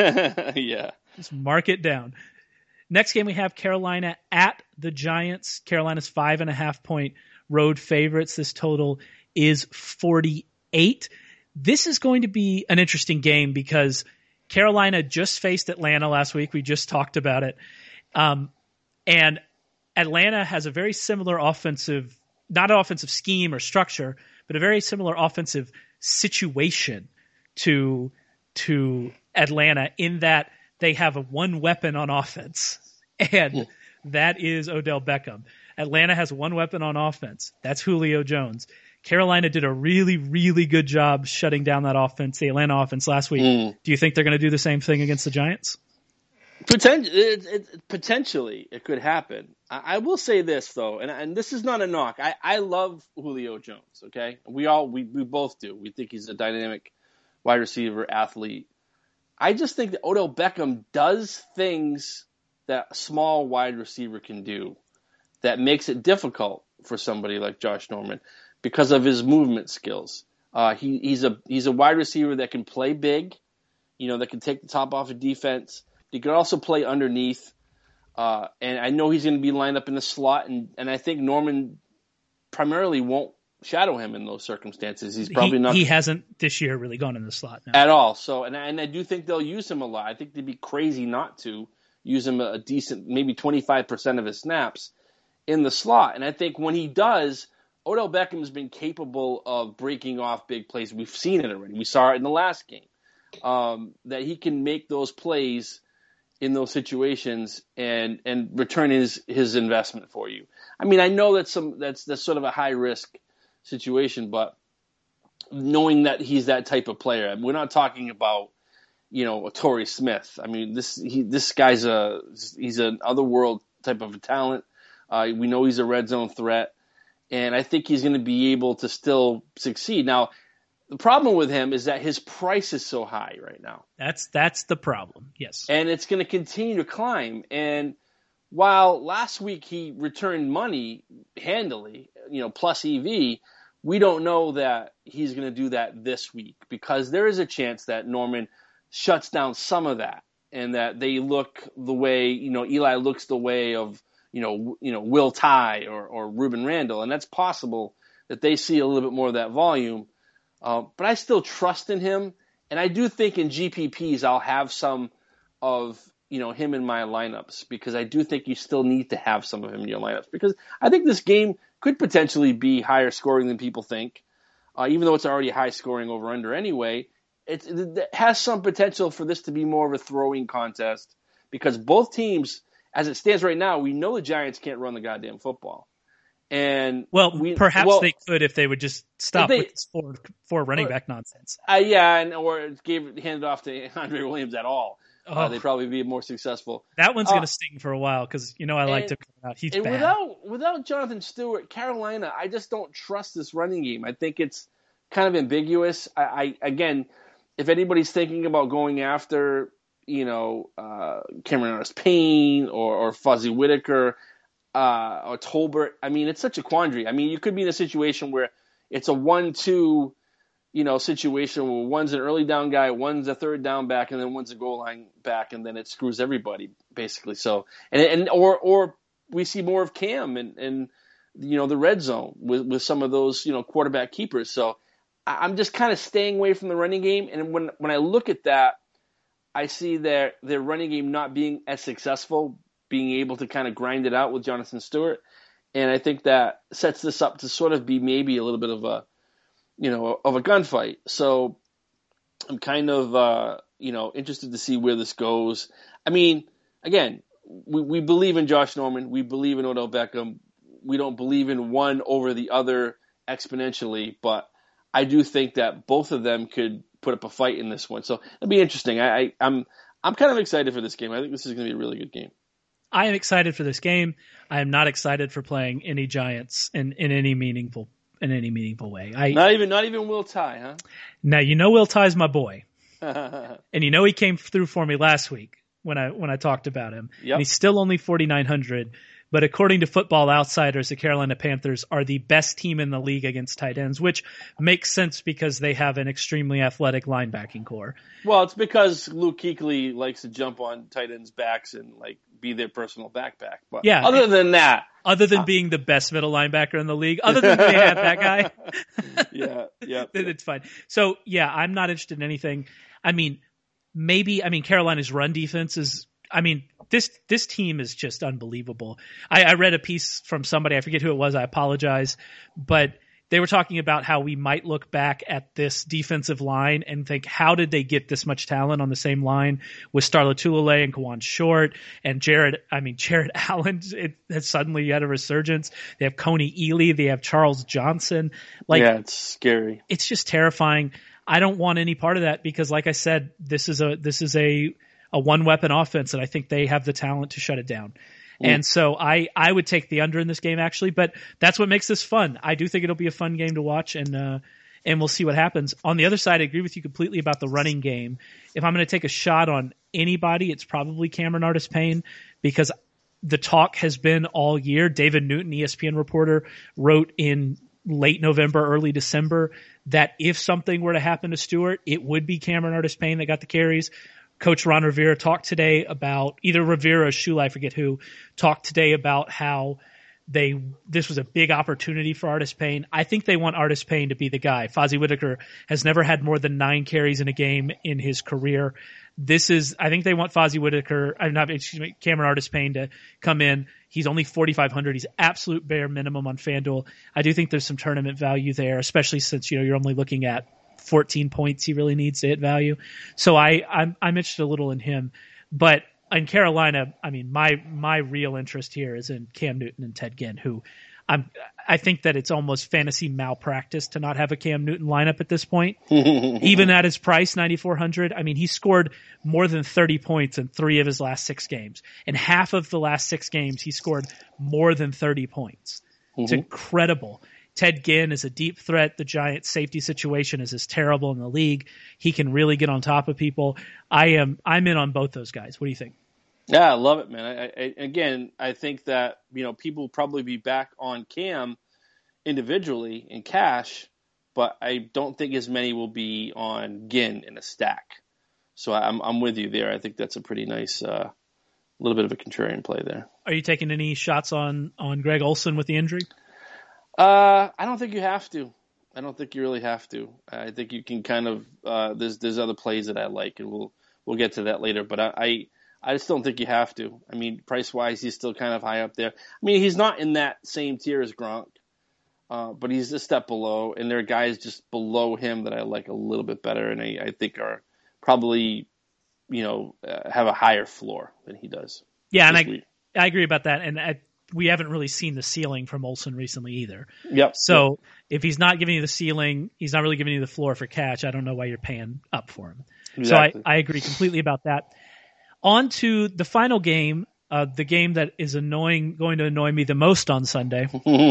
yeah, just mark it down. Next game we have Carolina at the Giants. Carolina's five and a half point road favorites. This total is forty-eight. This is going to be an interesting game because Carolina just faced Atlanta last week. We just talked about it. Um, and Atlanta has a very similar offensive, not an offensive scheme or structure, but a very similar offensive situation to, to Atlanta in that they have a one weapon on offense, and yeah. that is Odell Beckham. Atlanta has one weapon on offense. That's Julio Jones. Carolina did a really, really good job shutting down that offense, the Atlanta offense last week. Mm. Do you think they're going to do the same thing against the Giants? Potent- it, it, potentially, it could happen. I, I will say this, though, and, and this is not a knock. I, I love Julio Jones, okay? We all we, we both do. We think he's a dynamic wide receiver, athlete. I just think that Odell Beckham does things that a small wide receiver can do that makes it difficult for somebody like Josh Norman because of his movement skills. Uh, he, he's a he's a wide receiver that can play big, you know, that can take the top off of defense. He can also play underneath, uh, and I know he's going to be lined up in the slot, and, and I think Norman primarily won't shadow him in those circumstances. He's probably he, not. He hasn't this year really gone in the slot no. at all. So, and and I do think they'll use him a lot. I think they'd be crazy not to use him a decent, maybe twenty-five percent of his snaps in the slot. And I think when he does, Odell Beckham has been capable of breaking off big plays. We've seen it already. We saw it in the last game, um, that he can make those plays in those situations and and return his his investment for you. I mean, I know that's some that's that's sort of a high risk situation, but knowing that he's that type of player, we're not talking about, you know, a Torrey Smith. I mean, this he this guy's a he's an otherworld type of a talent. Uh, we know he's a red zone threat, and I think he's going to be able to still succeed. Now, the problem with him is that his price is so high right now. That's that's the problem. Yes, and it's going to continue to climb. And while last week he returned money handily, you know, plus E V, we don't know that he's going to do that this week because there is a chance that Norman shuts down some of that and that they look the way, you know, Eli looks the way of, you know, you know, Will Tye or, or Ruben Randall. And that's possible that they see a little bit more of that volume. Uh, but I still trust in him. And I do think in G P Ps I'll have some of, you know, him in my lineups because I do think you still need to have some of him in your lineups because I think this game could potentially be higher scoring than people think, uh, even though it's already high scoring over under anyway. It, it has some potential for this to be more of a throwing contest because both teams, as it stands right now, we know the Giants can't run the goddamn football. And well, we, perhaps well, they could if they would just stop they, with this four, four running back nonsense. Uh, yeah, and or gave handed off to Andre Williams at all. Oh. Uh, they'd probably be more successful. That one's uh, going to sting for a while because, you know, I liked him coming out. He's and bad. Without, without Jonathan Stewart, Carolina, I just don't trust this running game. I think it's kind of ambiguous. I, I again, if anybody's thinking about going after, you know, uh, Cameron Artis-Payne or, or Fuzzy Whitaker uh, or Tolbert, I mean, it's such a quandary. I mean, you could be in a situation where it's a one two you know, situation where one's an early down guy, one's a third down back, and then one's a goal line back, and then it screws everybody basically. So, and and or or we see more of Cam and and you know the red zone with with some of those you know quarterback keepers. So I'm just kind of staying away from the running game. And when when I look at that, I see their their running game not being as successful, being able to kind of grind it out with Jonathan Stewart, and I think that sets this up to sort of be maybe a little bit of a you know, of a gunfight. So I'm kind of, uh, you know, interested to see where this goes. I mean, again, we, we believe in Josh Norman. We believe in Odell Beckham. We don't believe in one over the other exponentially, but I do think that both of them could put up a fight in this one. So it'll be interesting. I, I, I'm I'm kind of excited for this game. I think this is going to be a really good game. I am excited for this game. I am not excited for playing any Giants in, in any meaningful in any meaningful way. I not even not even Will Tye, huh? Now you know Will Tye's my boy, and you know he came through for me last week when I when I talked about him. Yep. And he's still only forty-nine hundred. But according to Football Outsiders, the Carolina Panthers are the best team in the league against tight ends, which makes sense because they have an extremely athletic linebacking core. Well, it's because Luke Kuechly likes to jump on tight ends' backs and like be their personal backpack. But yeah, other than that, other than uh, being the best middle linebacker in the league, other than they have that guy, yeah, yeah, then it's fine. So yeah, I'm not interested in anything. I mean, maybe I mean Carolina's run defense is. I mean, this this team is just unbelievable. I, I read a piece from somebody, I forget who it was, I apologize, but they were talking about how we might look back at this defensive line and think, how did they get this much talent on the same line with Star Lotulelei and Kawan Short and Jared, I mean, Jared Allen it has suddenly had a resurgence. They have Coney Ely, they have Charles Johnson. Like, yeah, it's scary. It's just terrifying. I don't want any part of that because, like I said, this is a this is a a one-weapon offense, and I think they have the talent to shut it down. Mm. And so I, I would take the under in this game, actually, but that's what makes this fun. I do think it'll be a fun game to watch, and uh, and we'll see what happens. On the other side, I agree with you completely about the running game. If I'm going to take a shot on anybody, it's probably Cameron Artis-Payne, because the talk has been all year. David Newton, E S P N reporter, wrote in late November, early December, that if something were to happen to Stewart, it would be Cameron Artis-Payne that got the carries. Coach Ron Rivera talked today about either Rivera or Shula, I forget who, talked today about how they this was a big opportunity for Artis-Payne. I think they want Artis-Payne to be the guy. Fozzie Whitaker has never had more than nine carries in a game in his career. This is, I think they want Fozzie Whitaker, I'm not, excuse me, Cameron Artis-Payne to come in. He's only forty-five hundred. He's absolute bare minimum on FanDuel. I do think there's some tournament value there, especially since, you know, you're only looking at fourteen points he really needs to hit value. So I, I'm, I'm interested a little in him. But in Carolina, I mean, my, my real interest here is in Cam Newton and Ted Ginn, who I'm, I think that it's almost fantasy malpractice to not have a Cam Newton lineup at this point. Even at his price, ninety-four hundred. I mean, he scored more than thirty points in three of his last six games. In half of the last six games, he scored more than thirty points. Mm-hmm. It's incredible. Ted Ginn is a deep threat. The Giants' safety situation is as terrible in the league. He can really get on top of people. I am, I'm in on both those guys. What do you think? Yeah, I love it, man. I, I, again, I think that, you know, people will probably be back on Cam individually in cash, but I don't think as many will be on Ginn in a stack. So I'm, I'm with you there. I think that's a pretty nice, uh, little bit of a contrarian play there. Are you taking any shots on, on Greg Olsen with the injury? Uh, I don't think you have to. I don't think you really have to. I think you can kind of uh, there's there's other plays that I like, and we'll we'll get to that later. But I I, I just don't think you have to. I mean, price wise, he's still kind of high up there. I mean, he's not in that same tier as Gronk, uh, but he's a step below, and there are guys just below him that I like a little bit better, and I, I think are probably you know uh, have a higher floor than he does. Yeah, and I week. I agree about that, and I. We haven't really seen the ceiling from Olsen recently either. Yep. So yep. if he's not giving you the ceiling, he's not really giving you the floor for cash. I don't know why you're paying up for him. Exactly. So I, I agree completely about that. On to the final game, uh, the game that is annoying, going to annoy me the most on Sunday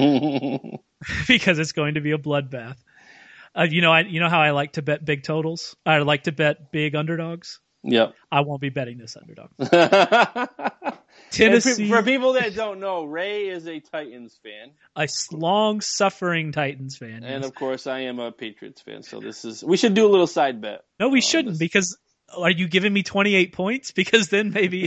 because it's going to be a bloodbath. Uh, you know, I, you know how I like to bet big totals? I like to bet big underdogs. Yep. I won't be betting this underdog. Tennessee. For people that don't know, Ray is a Titans fan. A long-suffering Titans fan. And, yes. Of course, I am a Patriots fan. So this is we should do a little side bet. No, we shouldn't this. Because are you giving me twenty-eight points? Because then maybe.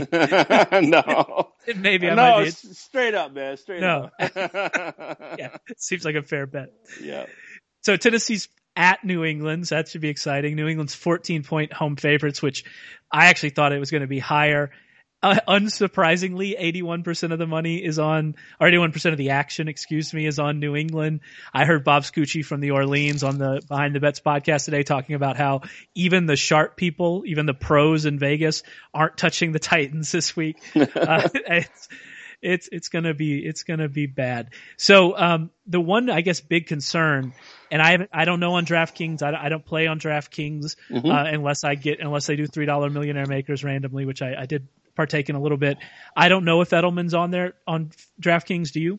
no. maybe I no, might be. Straight up, man. Straight no. up. Yeah, it seems like a fair bet. Yeah. So Tennessee's at New England, so that should be exciting. New England's fourteen-point home favorites, which I actually thought it was going to be higher. Uh, unsurprisingly, eighty-one percent of the money is on, or eighty-one percent of the action, excuse me, is on New England. I heard Bob Scucci from the Orleans on the Behind the Bets podcast today talking about how even the sharp people, even the pros in Vegas aren't touching the Titans this week. Uh, it's, it's, it's gonna be, it's gonna be bad. So, um, the one, I guess, big concern, and I haven't, I don't know on DraftKings. I, I don't play on DraftKings, mm-hmm. uh, unless I get, unless they do three dollar millionaire makers randomly, which I, I did partake in a little bit. I don't know if Edelman's on there on DraftKings. Do you?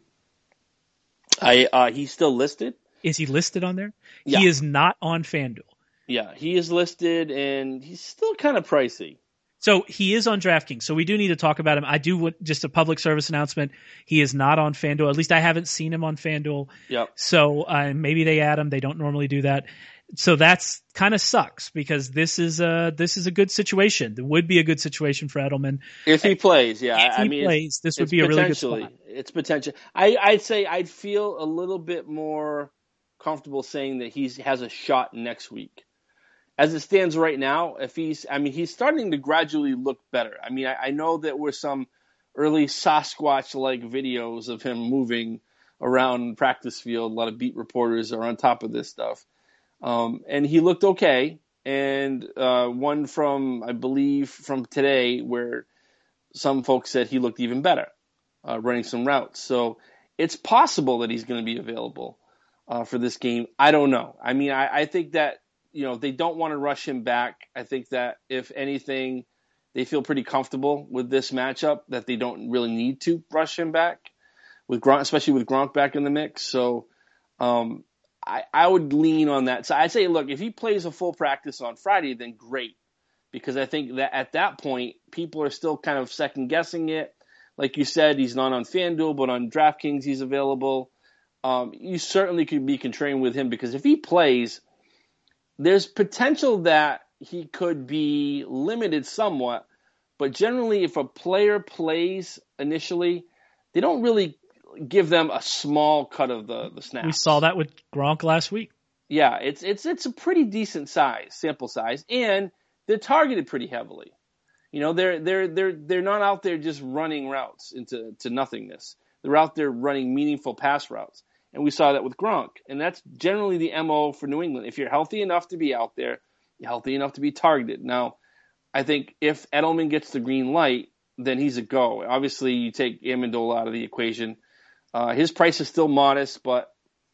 I uh, he's still listed. Is he listed on there? Yeah. He is not on FanDuel. Yeah, he is listed, and he's still kind of pricey. So he is on DraftKings. So we do need to talk about him. I do want just a public service announcement. He is not on FanDuel. At least I haven't seen him on FanDuel. Yep. So uh, maybe they add him. They don't normally do that. So that's kind of sucks because this is a this is a good situation. It would be a good situation for Edelman if he plays. Yeah, if I he mean, plays, this would be a really good spot. It's potential. I, I'd say I'd feel a little bit more comfortable saying that he has a shot next week. As it stands right now, if he's, I mean, he's starting to gradually look better. I mean, I, I know that were some early Sasquatch-like videos of him moving around practice field. A lot of beat reporters are on top of this stuff. Um, and he looked okay. And uh, one from, I believe, from today where some folks said he looked even better uh, running some routes. So it's possible that he's going to be available uh, for this game. I don't know. I mean, I, I think that, you know, they don't want to rush him back. I think that if anything, they feel pretty comfortable with this matchup, that they don't really need to rush him back, with Gronk, especially with Gronk back in the mix. So, um, I, I would lean on that. So I'd say, look, if he plays a full practice on Friday, then great. Because I think that at that point, people are still kind of second guessing it. Like you said, he's not on FanDuel, but on DraftKings he's available. Um, you certainly could be contrarian with him because if he plays, there's potential that he could be limited somewhat. But generally, if a player plays initially, they don't really give them a small cut of the, the snaps. We saw that with Gronk last week. Yeah, it's it's it's a pretty decent size, sample size, and they're targeted pretty heavily. You know, they're they're they're they're not out there just running routes into to nothingness. They're out there running meaningful pass routes. And we saw that with Gronk. And that's generally the M O for New England. If you're healthy enough to be out there, you're healthy enough to be targeted. Now, I think if Edelman gets the green light, then he's a go. Obviously, you take Amendola out of the equation. Uh, his price is still modest, but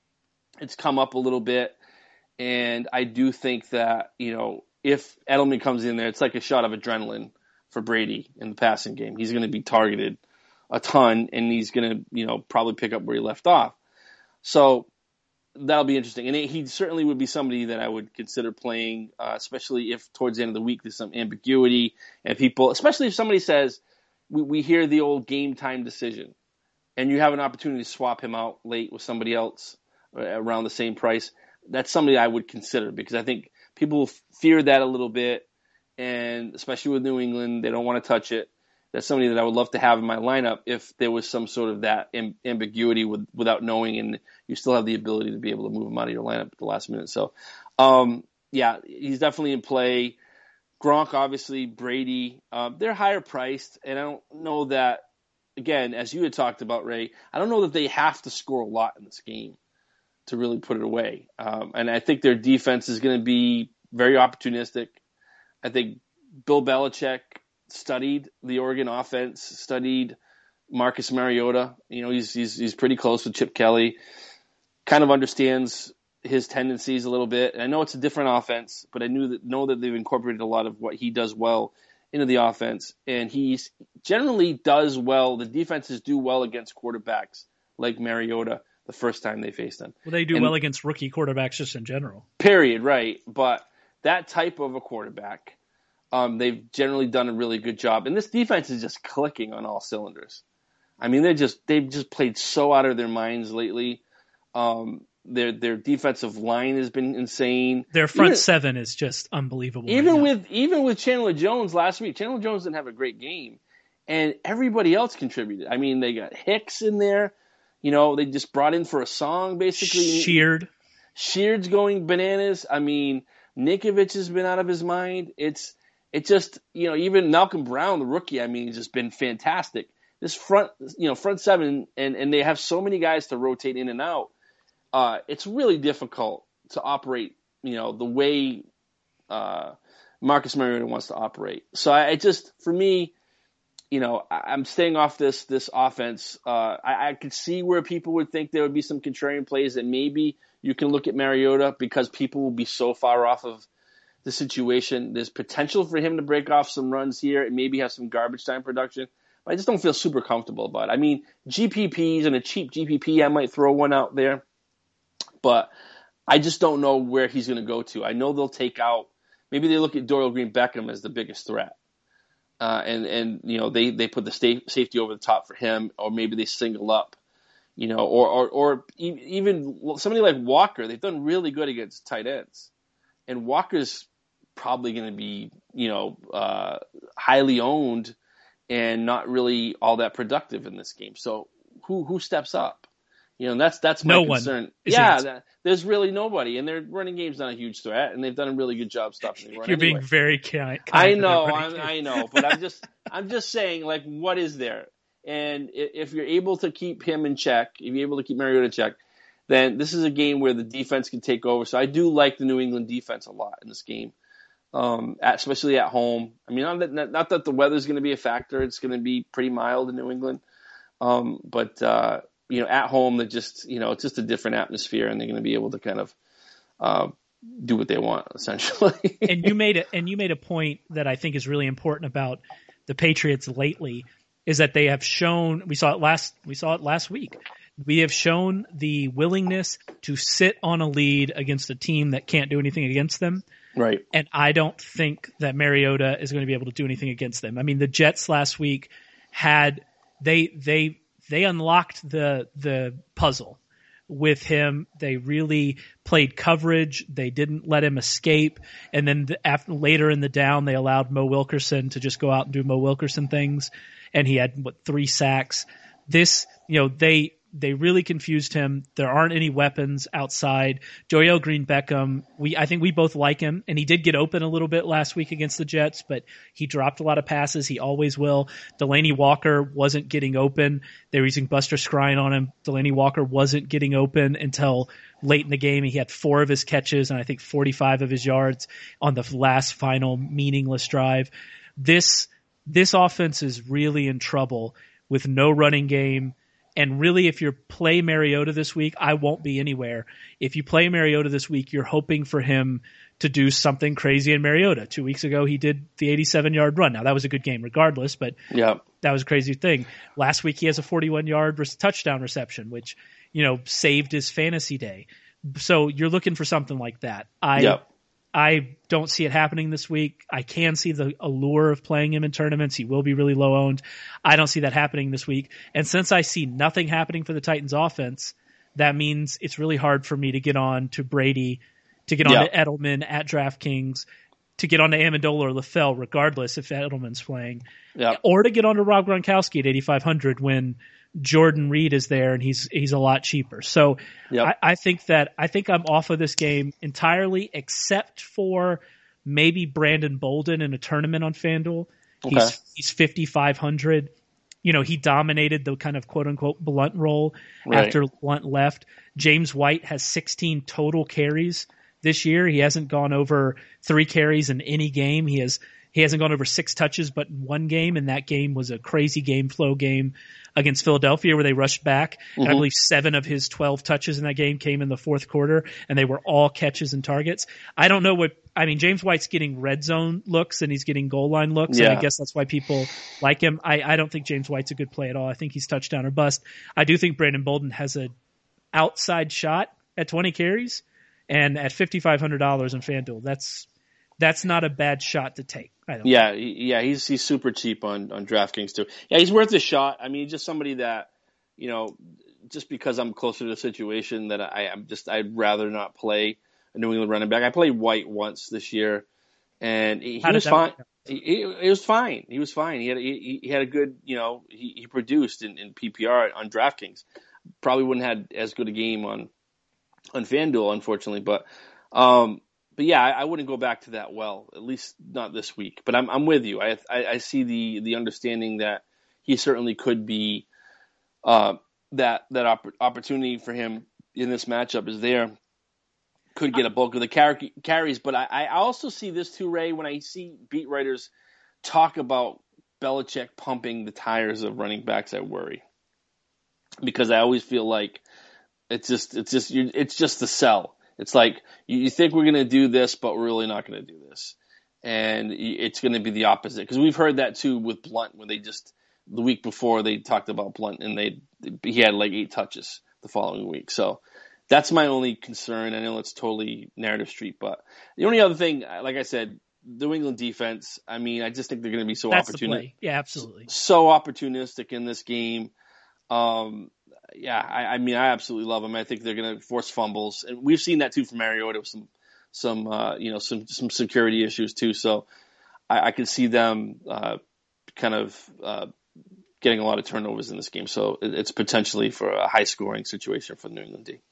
it's come up a little bit. And I do think that, you know, if Edelman comes in there, it's like a shot of adrenaline for Brady in the passing game. He's going to be targeted a ton, and he's going to, you know, probably pick up where he left off. So that'll be interesting. And he certainly would be somebody that I would consider playing, uh, especially if towards the end of the week there's some ambiguity and people, especially if somebody says, we, we hear the old game time decision, and you have an opportunity to swap him out late with somebody else around the same price. That's somebody I would consider because I think people fear that a little bit, and especially with New England, they don't want to touch it. That's somebody that I would love to have in my lineup if there was some sort of that amb- ambiguity with, without knowing, and you still have the ability to be able to move him out of your lineup at the last minute. So, um, yeah, he's definitely in play. Gronk, obviously, Brady, uh, they're higher priced, and I don't know that, again, as you had talked about, Ray, I don't know that they have to score a lot in this game to really put it away. Um, and I think their defense is going to be very opportunistic. I think Bill Belichick studied the Oregon offense, studied Marcus Mariota. You know, he's he's he's pretty close with Chip Kelly. Kind of understands his tendencies a little bit. And I know it's a different offense, but I knew that know that they've incorporated a lot of what he does well into the offense. And he generally does well. The defenses do well against quarterbacks like Mariota the first time they face them. Well, they do and, well against rookie quarterbacks just in general. Period, right. But that type of a quarterback, Um, they've generally done a really good job, and this defense is just clicking on all cylinders. I mean, they're just they've just played so out of their minds lately. Um, their their defensive line has been insane. Their front even, seven is just unbelievable. Even right with even with Chandler Jones last week, Chandler Jones didn't have a great game, and everybody else contributed. I mean, they got Hicks in there. You know, they just brought in for a song basically. Sheard, Sheard's going bananas. I mean, Nikovich has been out of his mind. It's it just, you know, even Malcolm Brown, the rookie, I mean, he's just been fantastic. This front, you know, front seven, and, and they have so many guys to rotate in and out. Uh, it's really difficult to operate, you know, the way uh, Marcus Mariota wants to operate. So I, I just, for me, you know, I, I'm staying off this this offense. Uh, I, I could see where people would think there would be some contrarian plays that maybe you can look at Mariota because people will be so far off of the situation. There's potential for him to break off some runs here and maybe have some garbage time production. But I just don't feel super comfortable about it. I mean, G P Ps and a cheap G P P, I might throw one out there. But I just don't know where he's going to go to. I know they'll take out, maybe they look at Dorial Green-Beckham as the biggest threat. Uh, and, and, you know, they, they put the sta- safety over the top for him, or maybe they single up, you know, or, or, or even somebody like Walker. They've done really good against tight ends. And Walker's probably going to be, you know, uh, highly owned and not really all that productive in this game. So who who steps up? You know, and that's that's my no concern. One yeah, that, there's really nobody, and their running game's not a huge threat, and they've done a really good job stopping the run. You're anyway. being very kind. I know, I'm, I know, but I'm just I'm just saying, like, what is there? And if you're able to keep him in check, if you're able to keep Mariota in check, then this is a game where the defense can take over. So I do like the New England defense a lot in this game, um, at, especially at home. I mean, not that, not that the weather's going to be a factor. It's going to be pretty mild in New England. Um, but, uh, you know, at home, they're just, you know, it's just a different atmosphere, and they're going to be able to kind of uh, do what they want, essentially. and you made a, and you made a point that I think is really important about the Patriots lately, is that they have shown, we saw it last, we saw it last week. We have shown the willingness to sit on a lead against a team that can't do anything against them. Right. And I don't think that Mariota is going to be able to do anything against them. I mean, the Jets last week had, they, they, they unlocked the, the puzzle with him. They really played coverage. They didn't let him escape. And then the, after, later in the down, they allowed Mo Wilkerson to just go out and do Mo Wilkerson things. And he had, what, three sacks. This, you know, they, They really confused him. There aren't any weapons outside. Dorial Green-Beckham, we I think we both like him, and he did get open a little bit last week against the Jets, but he dropped a lot of passes. He always will. Delaney Walker wasn't getting open. They were using Buster Skrine on him. Delaney Walker wasn't getting open until late in the game. He had four of his catches and I think forty-five of his yards on the last final meaningless drive. This this offense is really in trouble with no running game. And really, if you play Mariota this week, I won't be anywhere. If you play Mariota this week, you're hoping for him to do something crazy in Mariota. Two weeks ago, he did the eighty-seven-yard run. Now, that was a good game regardless, but yeah. that was a crazy thing. Last week, he has a forty-one-yard touchdown reception, which, you know, saved his fantasy day. So you're looking for something like that. I yeah. I don't see it happening this week. I can see the allure of playing him in tournaments. He will be really low owned. I don't see that happening this week. And since I see nothing happening for the Titans offense, that means it's really hard for me to get on to Brady, to get on yeah. to Edelman at DraftKings, to get on to Amendola or LaFell, regardless if Edelman's playing, yeah. or to get on to Rob Gronkowski at eighty-five hundred when Jordan Reed is there and he's he's a lot cheaper. So yep. I, I think that I think I'm off of this game entirely, except for maybe Brandon Bolden in a tournament on FanDuel. Okay. He's he's fifty-five hundred. You know, he dominated the kind of quote unquote blunt role right. after Blunt left. James White has sixteen total carries this year. He hasn't gone over three carries in any game. He has He hasn't gone over six touches, but in one game, and that game was a crazy game flow game against Philadelphia where they rushed back. Mm-hmm. And I believe seven of his twelve touches in that game came in the fourth quarter, and they were all catches and targets. I don't know what – I mean, James White's getting red zone looks and he's getting goal line looks, yeah. and I guess that's why people like him. I, I don't think James White's a good play at all. I think he's touchdown or bust. I do think Brandon Bolden has an outside shot at twenty carries, and at fifty-five hundred dollars in FanDuel, that's that's not a bad shot to take. Yeah, yeah, he's he's super cheap on, on DraftKings too. Yeah, he's worth a shot. I mean, just somebody that, you know, just because I'm closer to the situation that I am just I'd rather not play a New England running back. I played White once this year, and he, he was fine. He, he, he was fine. He was fine. He had he, he had a good, you know, he, he produced in, in P P R on DraftKings. Probably wouldn't have had as good a game on on FanDuel, unfortunately, but. Um, but yeah, I, I wouldn't go back to that well, at least not this week. But I'm I'm with you. I I, I see the the understanding that he certainly could be uh, that that opp- opportunity for him in this matchup is there. Could get a bulk of the car- carries, but I, I also see this too, Ray. When I see beat writers talk about Belichick pumping the tires of running backs, I worry because I always feel like it's just it's just it's just the sell. It's like you, you think we're going to do this, but we're really not going to do this, and it's going to be the opposite because we've heard that too with Blunt when they just the week before they talked about Blunt and they he had like eight touches the following week. So that's my only concern. I know it's totally narrative street, but the only other thing, like I said, New England defense. I mean, I just think they're going to be so That's opportunistic. Yeah, absolutely. So opportunistic in this game. Um, yeah, I, I mean, I absolutely love them. I think they're going to force fumbles, and we've seen that too from Mariota with some, some, uh, you know, some some security issues too. So I, I can see them uh, kind of uh, getting a lot of turnovers in this game. So it, it's potentially for a high scoring situation for the New England D.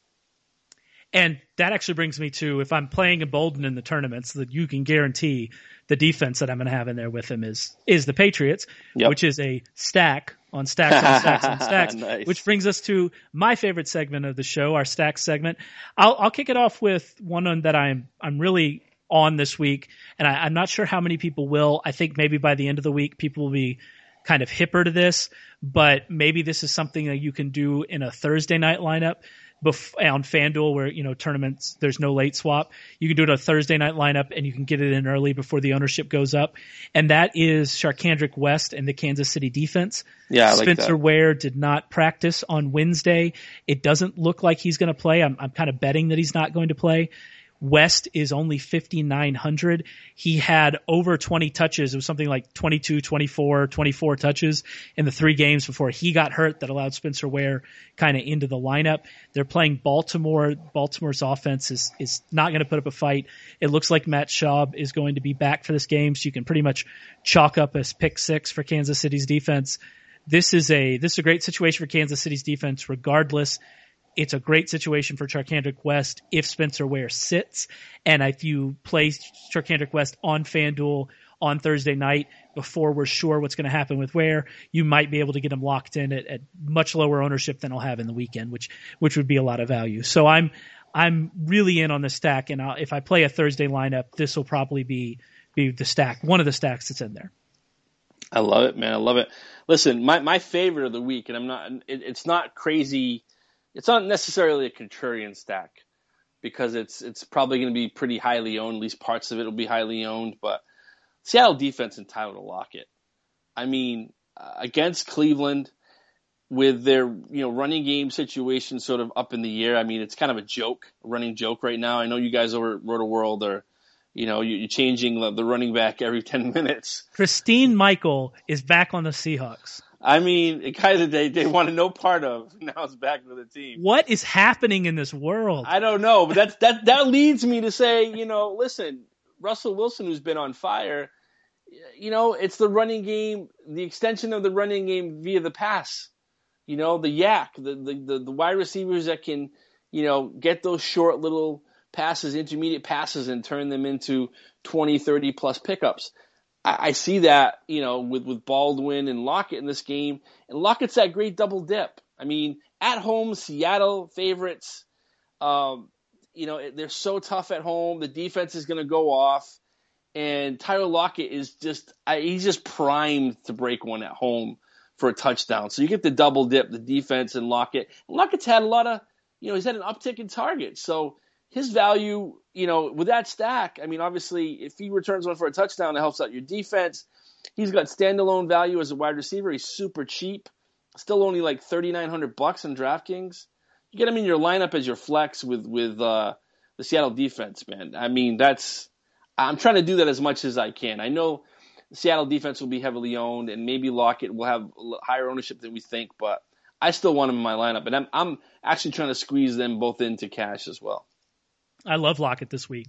And that actually brings me to, if I'm playing a Bolden in the tournaments, that you can guarantee the defense that I'm going to have in there with him is is the Patriots, yep. which is a stack on stacks on stacks on stacks, nice. Which brings us to my favorite segment of the show, our stacks segment. I'll, I'll kick it off with one that I'm I'm really on this week, and I, I'm not sure how many people will. I think maybe by the end of the week, people will be kind of hipper to this, but maybe this is something that you can do in a Thursday night lineup. Bef- on FanDuel where, you know, tournaments, there's no late swap. You can do it a Thursday night lineup and you can get it in early before the ownership goes up. And that is Charcandrick West and the Kansas City defense. Yeah, I like Spencer that. Ware did not practice on Wednesday. It doesn't look like he's going to play. I'm, I'm kind of betting that he's not going to play. West is only fifty-nine hundred. He had over twenty touches. It was something like twenty-two, twenty-four, twenty-four touches in the three games before he got hurt that allowed Spencer Ware kind of into the lineup. They're playing Baltimore. Baltimore's offense is, is not going to put up a fight. It looks like Matt Schaub is going to be back for this game, so you can pretty much chalk up as pick six for Kansas City's defense. This is a, this is a great situation for Kansas City's defense regardless. It's a great situation for Charcandrick West if Spencer Ware sits. And if you play Charcandrick West on FanDuel on Thursday night before we're sure what's going to happen with Ware, you might be able to get him locked in at, at much lower ownership than he'll have in the weekend, which which would be a lot of value. So I'm I'm really in on the stack, and I'll, if I play a Thursday lineup, this will probably be be the stack, one of the stacks that's in there. I love it, man. I love it. Listen, my my favorite of the week, and I'm not. It, it's not crazy. It's not necessarily a contrarian stack because it's it's probably going to be pretty highly owned. At least parts of it will be highly owned. But Seattle defense entitled to lock it. I mean, uh, against Cleveland with their you know running game situation sort of up in the air. I mean, it's kind of a joke, a running joke right now. I know you guys over at Roto-World are, you know, you're changing the, the running back every ten minutes. Christine Michael is back on the Seahawks. I mean, a guy that they, they wanted no part of, now is back with the team. What is happening in this world? I don't know, but that's, that that leads me to say, you know, listen, Russell Wilson, who's been on fire, you know, it's the running game, the extension of the running game via the pass. You know, the yak, the the, the, the wide receivers that can, you know, get those short little passes, intermediate passes, and turn them into twenty, thirty plus pickups. I see that, you know, with, with Baldwin and Lockett in this game. And Lockett's that great double dip. I mean, at home, Seattle favorites. Um, you know, they're so tough at home. The defense is going to go off. And Tyler Lockett is just, I, he's just primed to break one at home for a touchdown. So you get the double dip, the defense and Lockett. And Lockett's had a lot of, you know, he's had an uptick in targets. So his value, you know, with that stack, I mean, obviously, if he returns one for a touchdown, it helps out your defense. He's got standalone value as a wide receiver. He's super cheap, still only like thirty-nine hundred bucks on DraftKings. You get him in your lineup as your flex with with uh, the Seattle defense, man. I mean, that's I'm trying to do that as much as I can. I know the Seattle defense will be heavily owned, and maybe Lockett will have higher ownership than we think, but I still want him in my lineup, and I'm I'm actually trying to squeeze them both into cash as well. I love Lockett this week.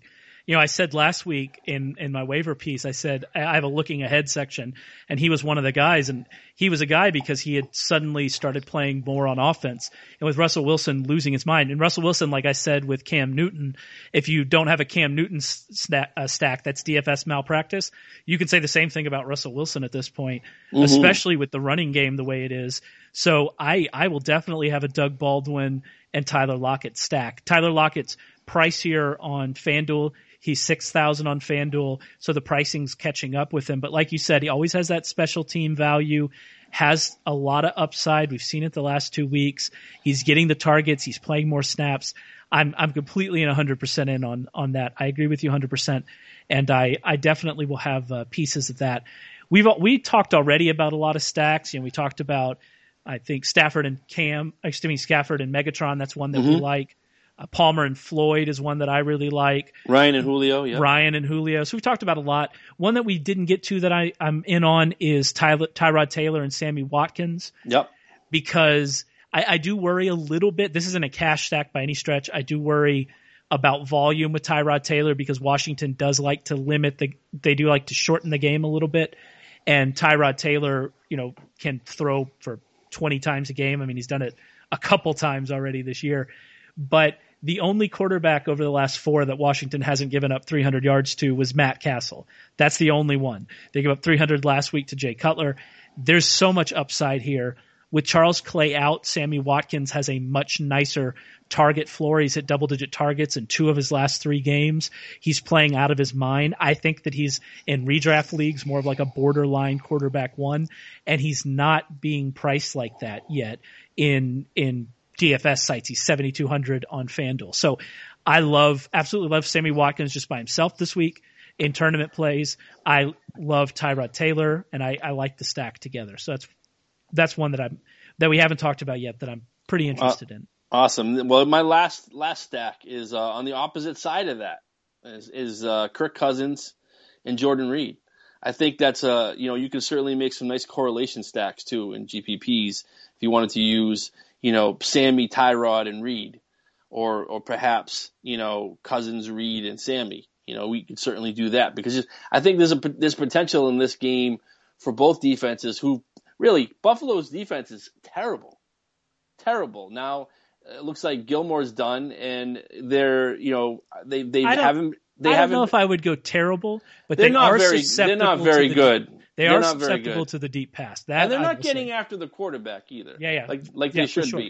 You know, I said last week in, in my waiver piece, I said I have a looking ahead section, and he was one of the guys, and he was a guy because he had suddenly started playing more on offense. And with Russell Wilson losing his mind, and Russell Wilson, like I said with Cam Newton, if you don't have a Cam Newton st- uh, stack, that's D F S malpractice. You can say the same thing about Russell Wilson at this point, mm-hmm. especially with the running game the way it is. So I, I will definitely have a Doug Baldwin and Tyler Lockett stack. Tyler Lockett's pricier on FanDuel. He's six thousand on FanDuel, so the pricing's catching up with him. But like you said, he always has that special team value, has a lot of upside. We've seen it the last two weeks. He's getting the targets. He's playing more snaps. I'm I'm completely and one hundred percent in on on that. I agree with you one hundred percent, and I, I definitely will have uh, pieces of that. We've we talked already about a lot of stacks. You know, we talked about, I think, Stafford and Cam, excuse me, Stafford and Megatron. That's one that mm-hmm. we like. Uh, Palmer and Floyd is one that I really like. Ryan and Julio, yeah. Ryan and Julio. So we've talked about a lot. One that we didn't get to that I, I'm in on is Ty- Tyrod Taylor and Sammy Watkins. Yep. Because I, I do worry a little bit. This isn't a cash stack by any stretch. I do worry about volume with Tyrod Taylor because Washington does like to limit the – they do like to shorten the game a little bit. And Tyrod Taylor, you know, can throw for twenty times a game. I mean, he's done it a couple times already this year. But – the only quarterback over the last four that Washington hasn't given up three hundred yards to was Matt Castle. That's the only one. They gave up three hundred last week to Jay Cutler. There's so much upside here. With Charles Clay out, Sammy Watkins has a much nicer target floor. He's hit double-digit targets in two of his last three games. He's playing out of his mind. I think that he's in redraft leagues more of like a borderline quarterback one, and he's not being priced like that yet in in D F S sites. He's seventy-two hundred on FanDuel. So I love, absolutely love Sammy Watkins just by himself this week in tournament plays. I love Tyrod Taylor, and I, I like the stack together. So that's that's one that I'm that we haven't talked about yet that I'm pretty interested uh, in. Awesome. Well, my last last stack is uh, on the opposite side of that is, is uh, Kirk Cousins and Jordan Reed. I think that's a, you know, you can certainly make some nice correlation stacks too in G P Ps if you wanted to use, you know, Sammy, Tyrod, and Reed, or or perhaps, you know, Cousins, Reed, and Sammy. You know, we could certainly do that because just, I think there's a there's potential in this game for both defenses. Who really, Buffalo's defense is terrible, terrible. Now it looks like Gilmore's done, and they're, you know, they they haven't. They I don't haven't, know if I would go terrible, but they are very, susceptible. They're not very to the, good. They they're are not susceptible to the deep pass. That and they're not getting say. after the quarterback either. Yeah, yeah, like like yeah, they should sure. be.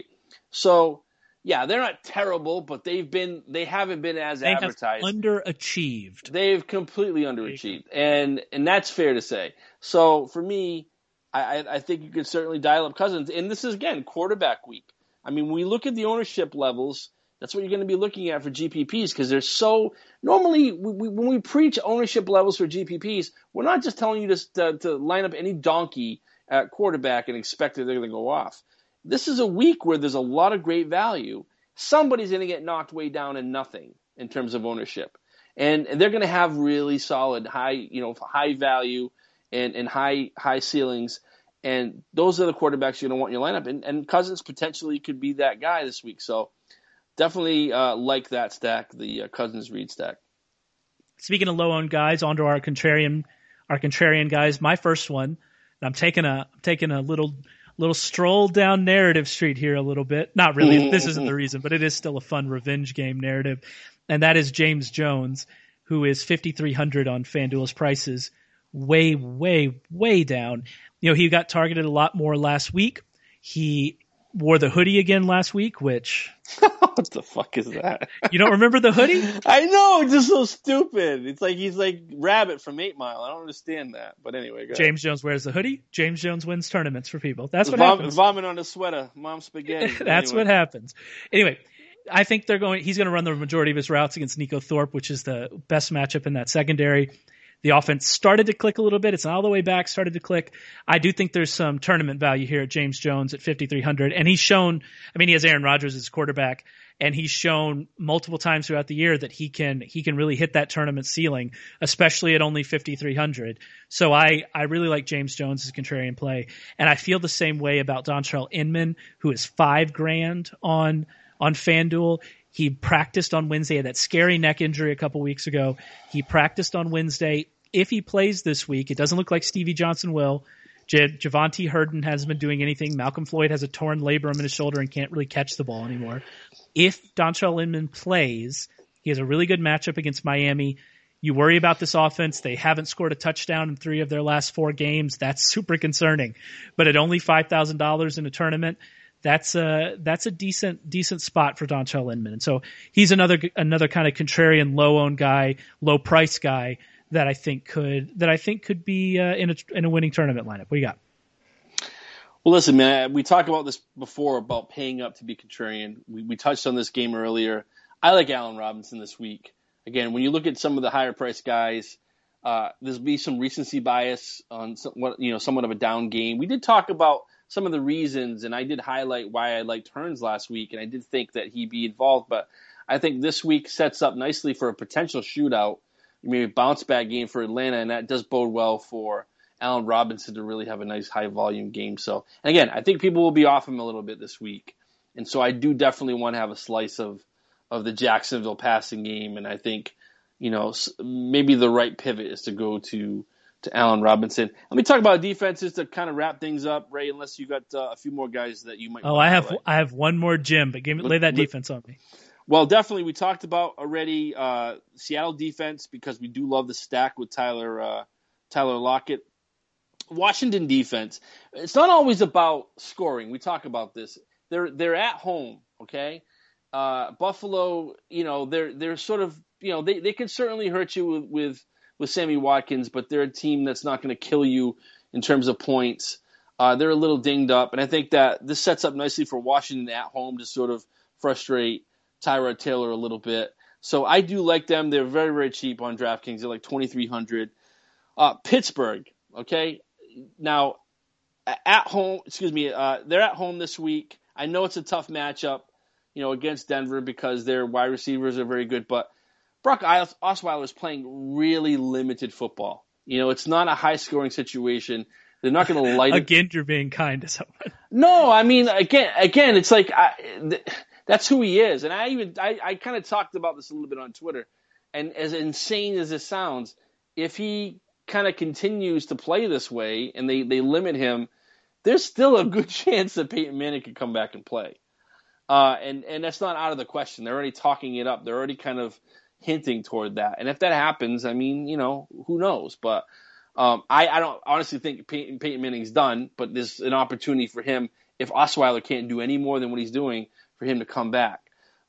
So yeah, they're not terrible, but they've been they haven't been as they advertised. Have underachieved. They've completely underachieved, and and that's fair to say. So for me, I I think you could certainly dial up Cousins, and this is again quarterback week. I mean, when we look at the ownership levels, that's what you're going to be looking at for G P Ps because they're so – normally we, we, when we preach ownership levels for G P Ps, we're not just telling you to, to, to line up any donkey at quarterback and expect that they're going to go off. This is a week where there's a lot of great value. Somebody's going to get knocked way down in nothing in terms of ownership. And, and they're going to have really solid high, you know, high value and, and high high ceilings. And those are the quarterbacks you're going to want in your lineup. And, and Cousins potentially could be that guy this week. So definitely uh, like that stack, the uh, Cousins Reed stack. Speaking of low-owned guys, onto our contrarian, our contrarian guys. My first one, and I'm taking a I'm taking a little little stroll down narrative street here a little bit. Not really. This isn't the reason, but it is still a fun revenge game narrative, and that is James Jones, who is fifty-three hundred on FanDuel's prices, way, way, way down. You know, he got targeted a lot more last week. He wore the hoodie again last week, which what the fuck is that? You don't remember the hoodie? I know, it's just so stupid. It's like he's like Rabbit from Eight Mile. I don't understand that. But anyway, go James ahead. Jones wears the hoodie. James Jones wins tournaments for people. That's what Vom- happens. Vomit on a sweater, mom spaghetti. That's anyway. what happens. Anyway, I think they're going. He's going to run the majority of his routes against Nico Thorpe, which is the best matchup in that secondary. The offense started to click a little bit. It's not all the way back, started to click. I do think there's some tournament value here at James Jones at fifty-three hundred. And he's shown, I mean, he has Aaron Rodgers as quarterback, and he's shown multiple times throughout the year that he can, he can really hit that tournament ceiling, especially at only fifty-three hundred. So I, I really like James Jones as a contrarian play. And I feel the same way about Dontrell Inman, who is five grand on, on FanDuel. He practiced on Wednesday, had that scary neck injury a couple weeks ago. He practiced on Wednesday. If he plays this week, it doesn't look like Stevie Johnson will. J- Javonte Herden hasn't been doing anything. Malcolm Floyd has a torn labrum in his shoulder and can't really catch the ball anymore. If Dontrell Inman plays, he has a really good matchup against Miami. You worry about this offense. They haven't scored a touchdown in three of their last four games. That's super concerning. But at only five thousand dollars in a tournament, that's a, that's a decent, decent spot for Dontrell Inman. And so he's another, another kind of contrarian, low-owned guy, low-price guy that I think could, that I think could be uh, in a, in a winning tournament lineup. What do you got? Well, listen, man, we talked about this before about paying up to be contrarian. We, we touched on this game earlier. I like Allen Robinson this week. Again, when you look at some of the higher priced guys, uh, there'll be some recency bias on somewhat, you know, somewhat of a down game. We did talk about some of the reasons, and I did highlight why I liked Hearns last week, and I did think that he'd be involved. But I think this week sets up nicely for a potential shootout, maybe a bounce back game for Atlanta, and that does bode well for Allen Robinson to really have a nice high volume game. So, and again, I think people will be off him a little bit this week, and so I do definitely want to have a slice of of the Jacksonville passing game, and I think, you know, maybe the right pivot is to go to to Allen Robinson. Let me talk about defenses to kind of wrap things up, Ray, unless you got uh, a few more guys that you might Oh, I have highlight. I have one more Jim, but give me, lay that defense on me. Well, definitely we talked about already uh, Seattle defense because we do love the stack with Tyler uh, Tyler Lockett. Washington defense, it's not always about scoring. We talk about this. They're they're at home, okay? Uh, Buffalo, you know, they're they're sort of, you know, they, they can certainly hurt you with, with, with Sammy Watkins, but they're a team that's not going to kill you in terms of points. Uh, they're a little dinged up, and I think that this sets up nicely for Washington at home to sort of frustrate Tyrod Taylor a little bit. So I do like them. They're very, very cheap on DraftKings. They're like twenty-three hundred dollars. Uh, Pittsburgh, okay? Now, at home, excuse me, uh, they're at home this week. I know it's a tough matchup, you know, against Denver because their wide receivers are very good, but Brock Osweiler is playing really limited football. You know, it's not a high-scoring situation. They're not going to light it. Again, you're being kind to someone. No, I mean, again, again, it's like I, th- that's who he is. And I even I, I kind of talked about this a little bit on Twitter. And as insane as this sounds, if he kind of continues to play this way and they, they limit him, there's still a good chance that Peyton Manning can come back and play. Uh, and, and that's not out of the question. They're already talking it up. They're already kind of hinting toward that. And if that happens, I mean, you know, who knows? But um, I, I don't honestly think Peyton, Peyton Manning's done, but there's an opportunity for him, if Osweiler can't do any more than what he's doing, for him to come back.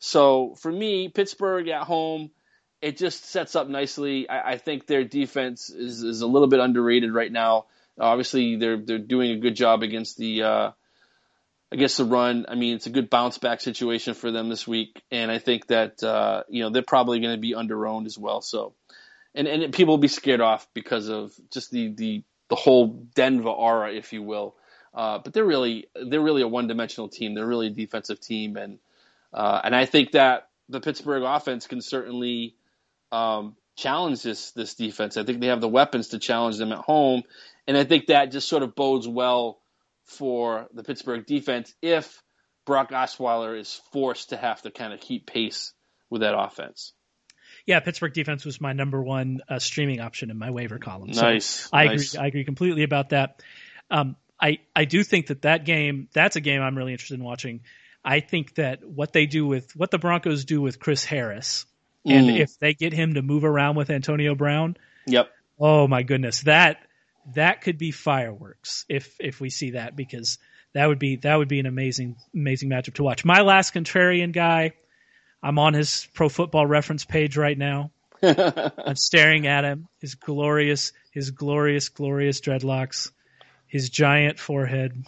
So for me, Pittsburgh at home, it just sets up nicely. I, I think their defense is, is a little bit underrated right now. Obviously, they're they're doing a good job against the uh, against the run. I mean, it's a good bounce back situation for them this week, and I think that uh, you know they're probably going to be underowned as well. So, and and people will be scared off because of just the the, the whole Denver aura, if you will. Uh, but they're really they're really a one dimensional team. They're really a defensive team, and uh, and I think that the Pittsburgh offense can certainly um, challenge this this defense. I think they have the weapons to challenge them at home. And I think that just sort of bodes well for the Pittsburgh defense if Brock Osweiler is forced to have to kind of keep pace with that offense. Yeah, Pittsburgh defense was my number one uh, streaming option in my waiver column. So nice. I nice. agree. I agree completely about that. Um, I I do think that that game that's a game I'm really interested in watching. I think that what they do with what the Broncos do with Chris Harris, mm. and if they get him to move around with Antonio Brown, yep. Oh my goodness, that. That could be fireworks if if we see that, because that would be that would be an amazing amazing matchup to watch. My last contrarian guy, I'm on his Pro Football Reference page right now. I'm staring at him, his glorious his glorious glorious dreadlocks, his giant forehead.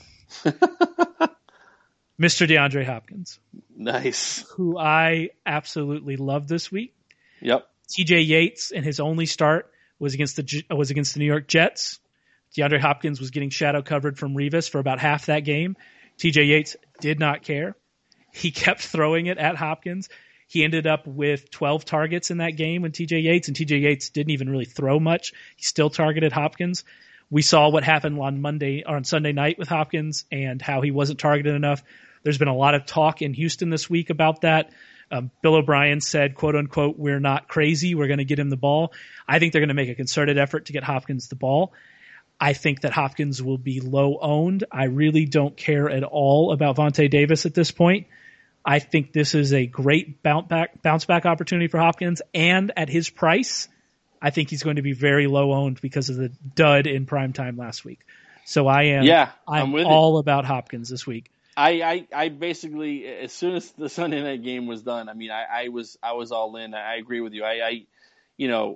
Mister DeAndre Hopkins. Nice. Who I absolutely love this week. Yep. T J Yates in his only start was against the was against the New York Jets. DeAndre Hopkins was getting shadow covered from Revis for about half that game. T J Yates did not care. He kept throwing it at Hopkins. He ended up with twelve targets in that game with T J Yates, and T J Yates didn't even really throw much. He still targeted Hopkins. We saw what happened on Monday or on Sunday night with Hopkins and how he wasn't targeted enough. There's been a lot of talk in Houston this week about that. Um, Bill O'Brien said, quote unquote, we're not crazy. We're going to get him the ball. I think they're going to make a concerted effort to get Hopkins the ball. I think that Hopkins will be low owned. I really don't care at all about Vontae Davis at this point. I think this is a great bounce back, bounce back opportunity for Hopkins. And at his price, I think he's going to be very low owned because of the dud in prime time last week. So I am, yeah, I'm, I'm all it. about Hopkins this week. I, I, I basically, as soon as the Sunday night game was done, I mean, I, I was, I was all in. I agree with you. I, I, you know,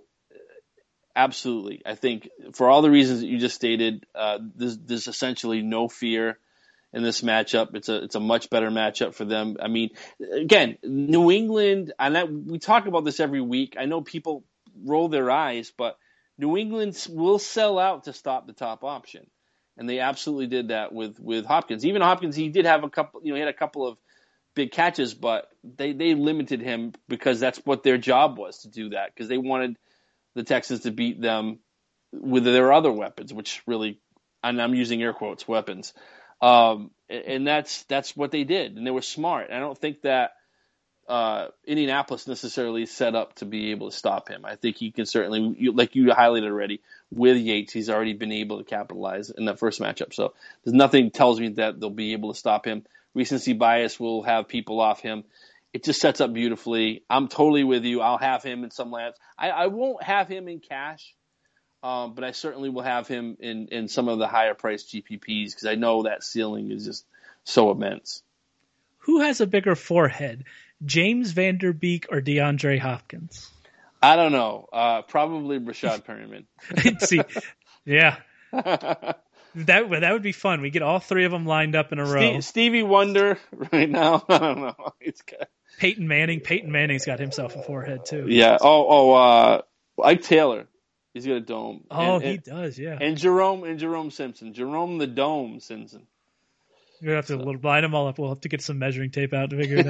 absolutely. I think for all the reasons that you just stated, uh, there's, there's essentially no fear in this matchup. It's a, it's a much better matchup for them. I mean, again, New England, and I, we talk about this every week. I know people roll their eyes, but New England will sell out to stop the top option. And they absolutely did that with, with Hopkins. Even Hopkins, he did have a couple, you know, he had a couple of big catches, but they, they limited him because that's what their job was, to do that, because they wanted the Texans to beat them with their other weapons, which really, and I'm using air quotes, weapons. Um, and that's that's what they did, and they were smart. I don't think that uh, Indianapolis necessarily set up to be able to stop him. I think he can certainly, like you highlighted already, with Yates, he's already been able to capitalize in that first matchup. So there's nothing tells me that they'll be able to stop him. Recency bias will have people off him. It just sets up beautifully. I'm totally with you. I'll have him in some labs. I, I won't have him in cash, um, but I certainly will have him in, in some of the higher priced G P Ps because I know that ceiling is just so immense. Who has a bigger forehead, James Van Der Beek or DeAndre Hopkins? I don't know. Uh, probably Rashad Perryman. See, yeah. That, that would be fun. We get all three of them lined up in a row. Steve, Stevie Wonder right now. I don't know. It's good. Peyton Manning. Peyton Manning's got himself a forehead, too. Yeah. Oh, oh, uh, Ike Taylor. He's got a dome. Oh, and, he and, does, yeah. And Jerome and Jerome Simpson. Jerome the Dome Simpson. We'll have to so. line them all up. We'll have to get some measuring tape out to figure it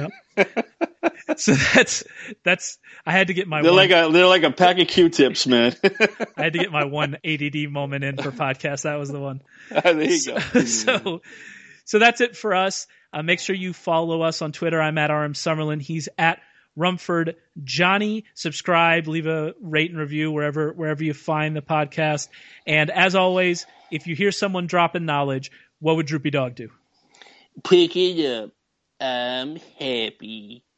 out. So that's that's. I had to get my. They're one, like a they're like a pack of Q-tips, man. I had to get my one A D D moment in for podcast. That was the one. There you so, go. So, so that's it for us. Uh, make sure you follow us on Twitter. I'm at R M Summerlin. He's at Rumford Johnny. Subscribe, leave a rate and review wherever wherever you find the podcast. And as always, if you hear someone dropping knowledge, what would Droopy Dog do? Pick it up. I'm happy.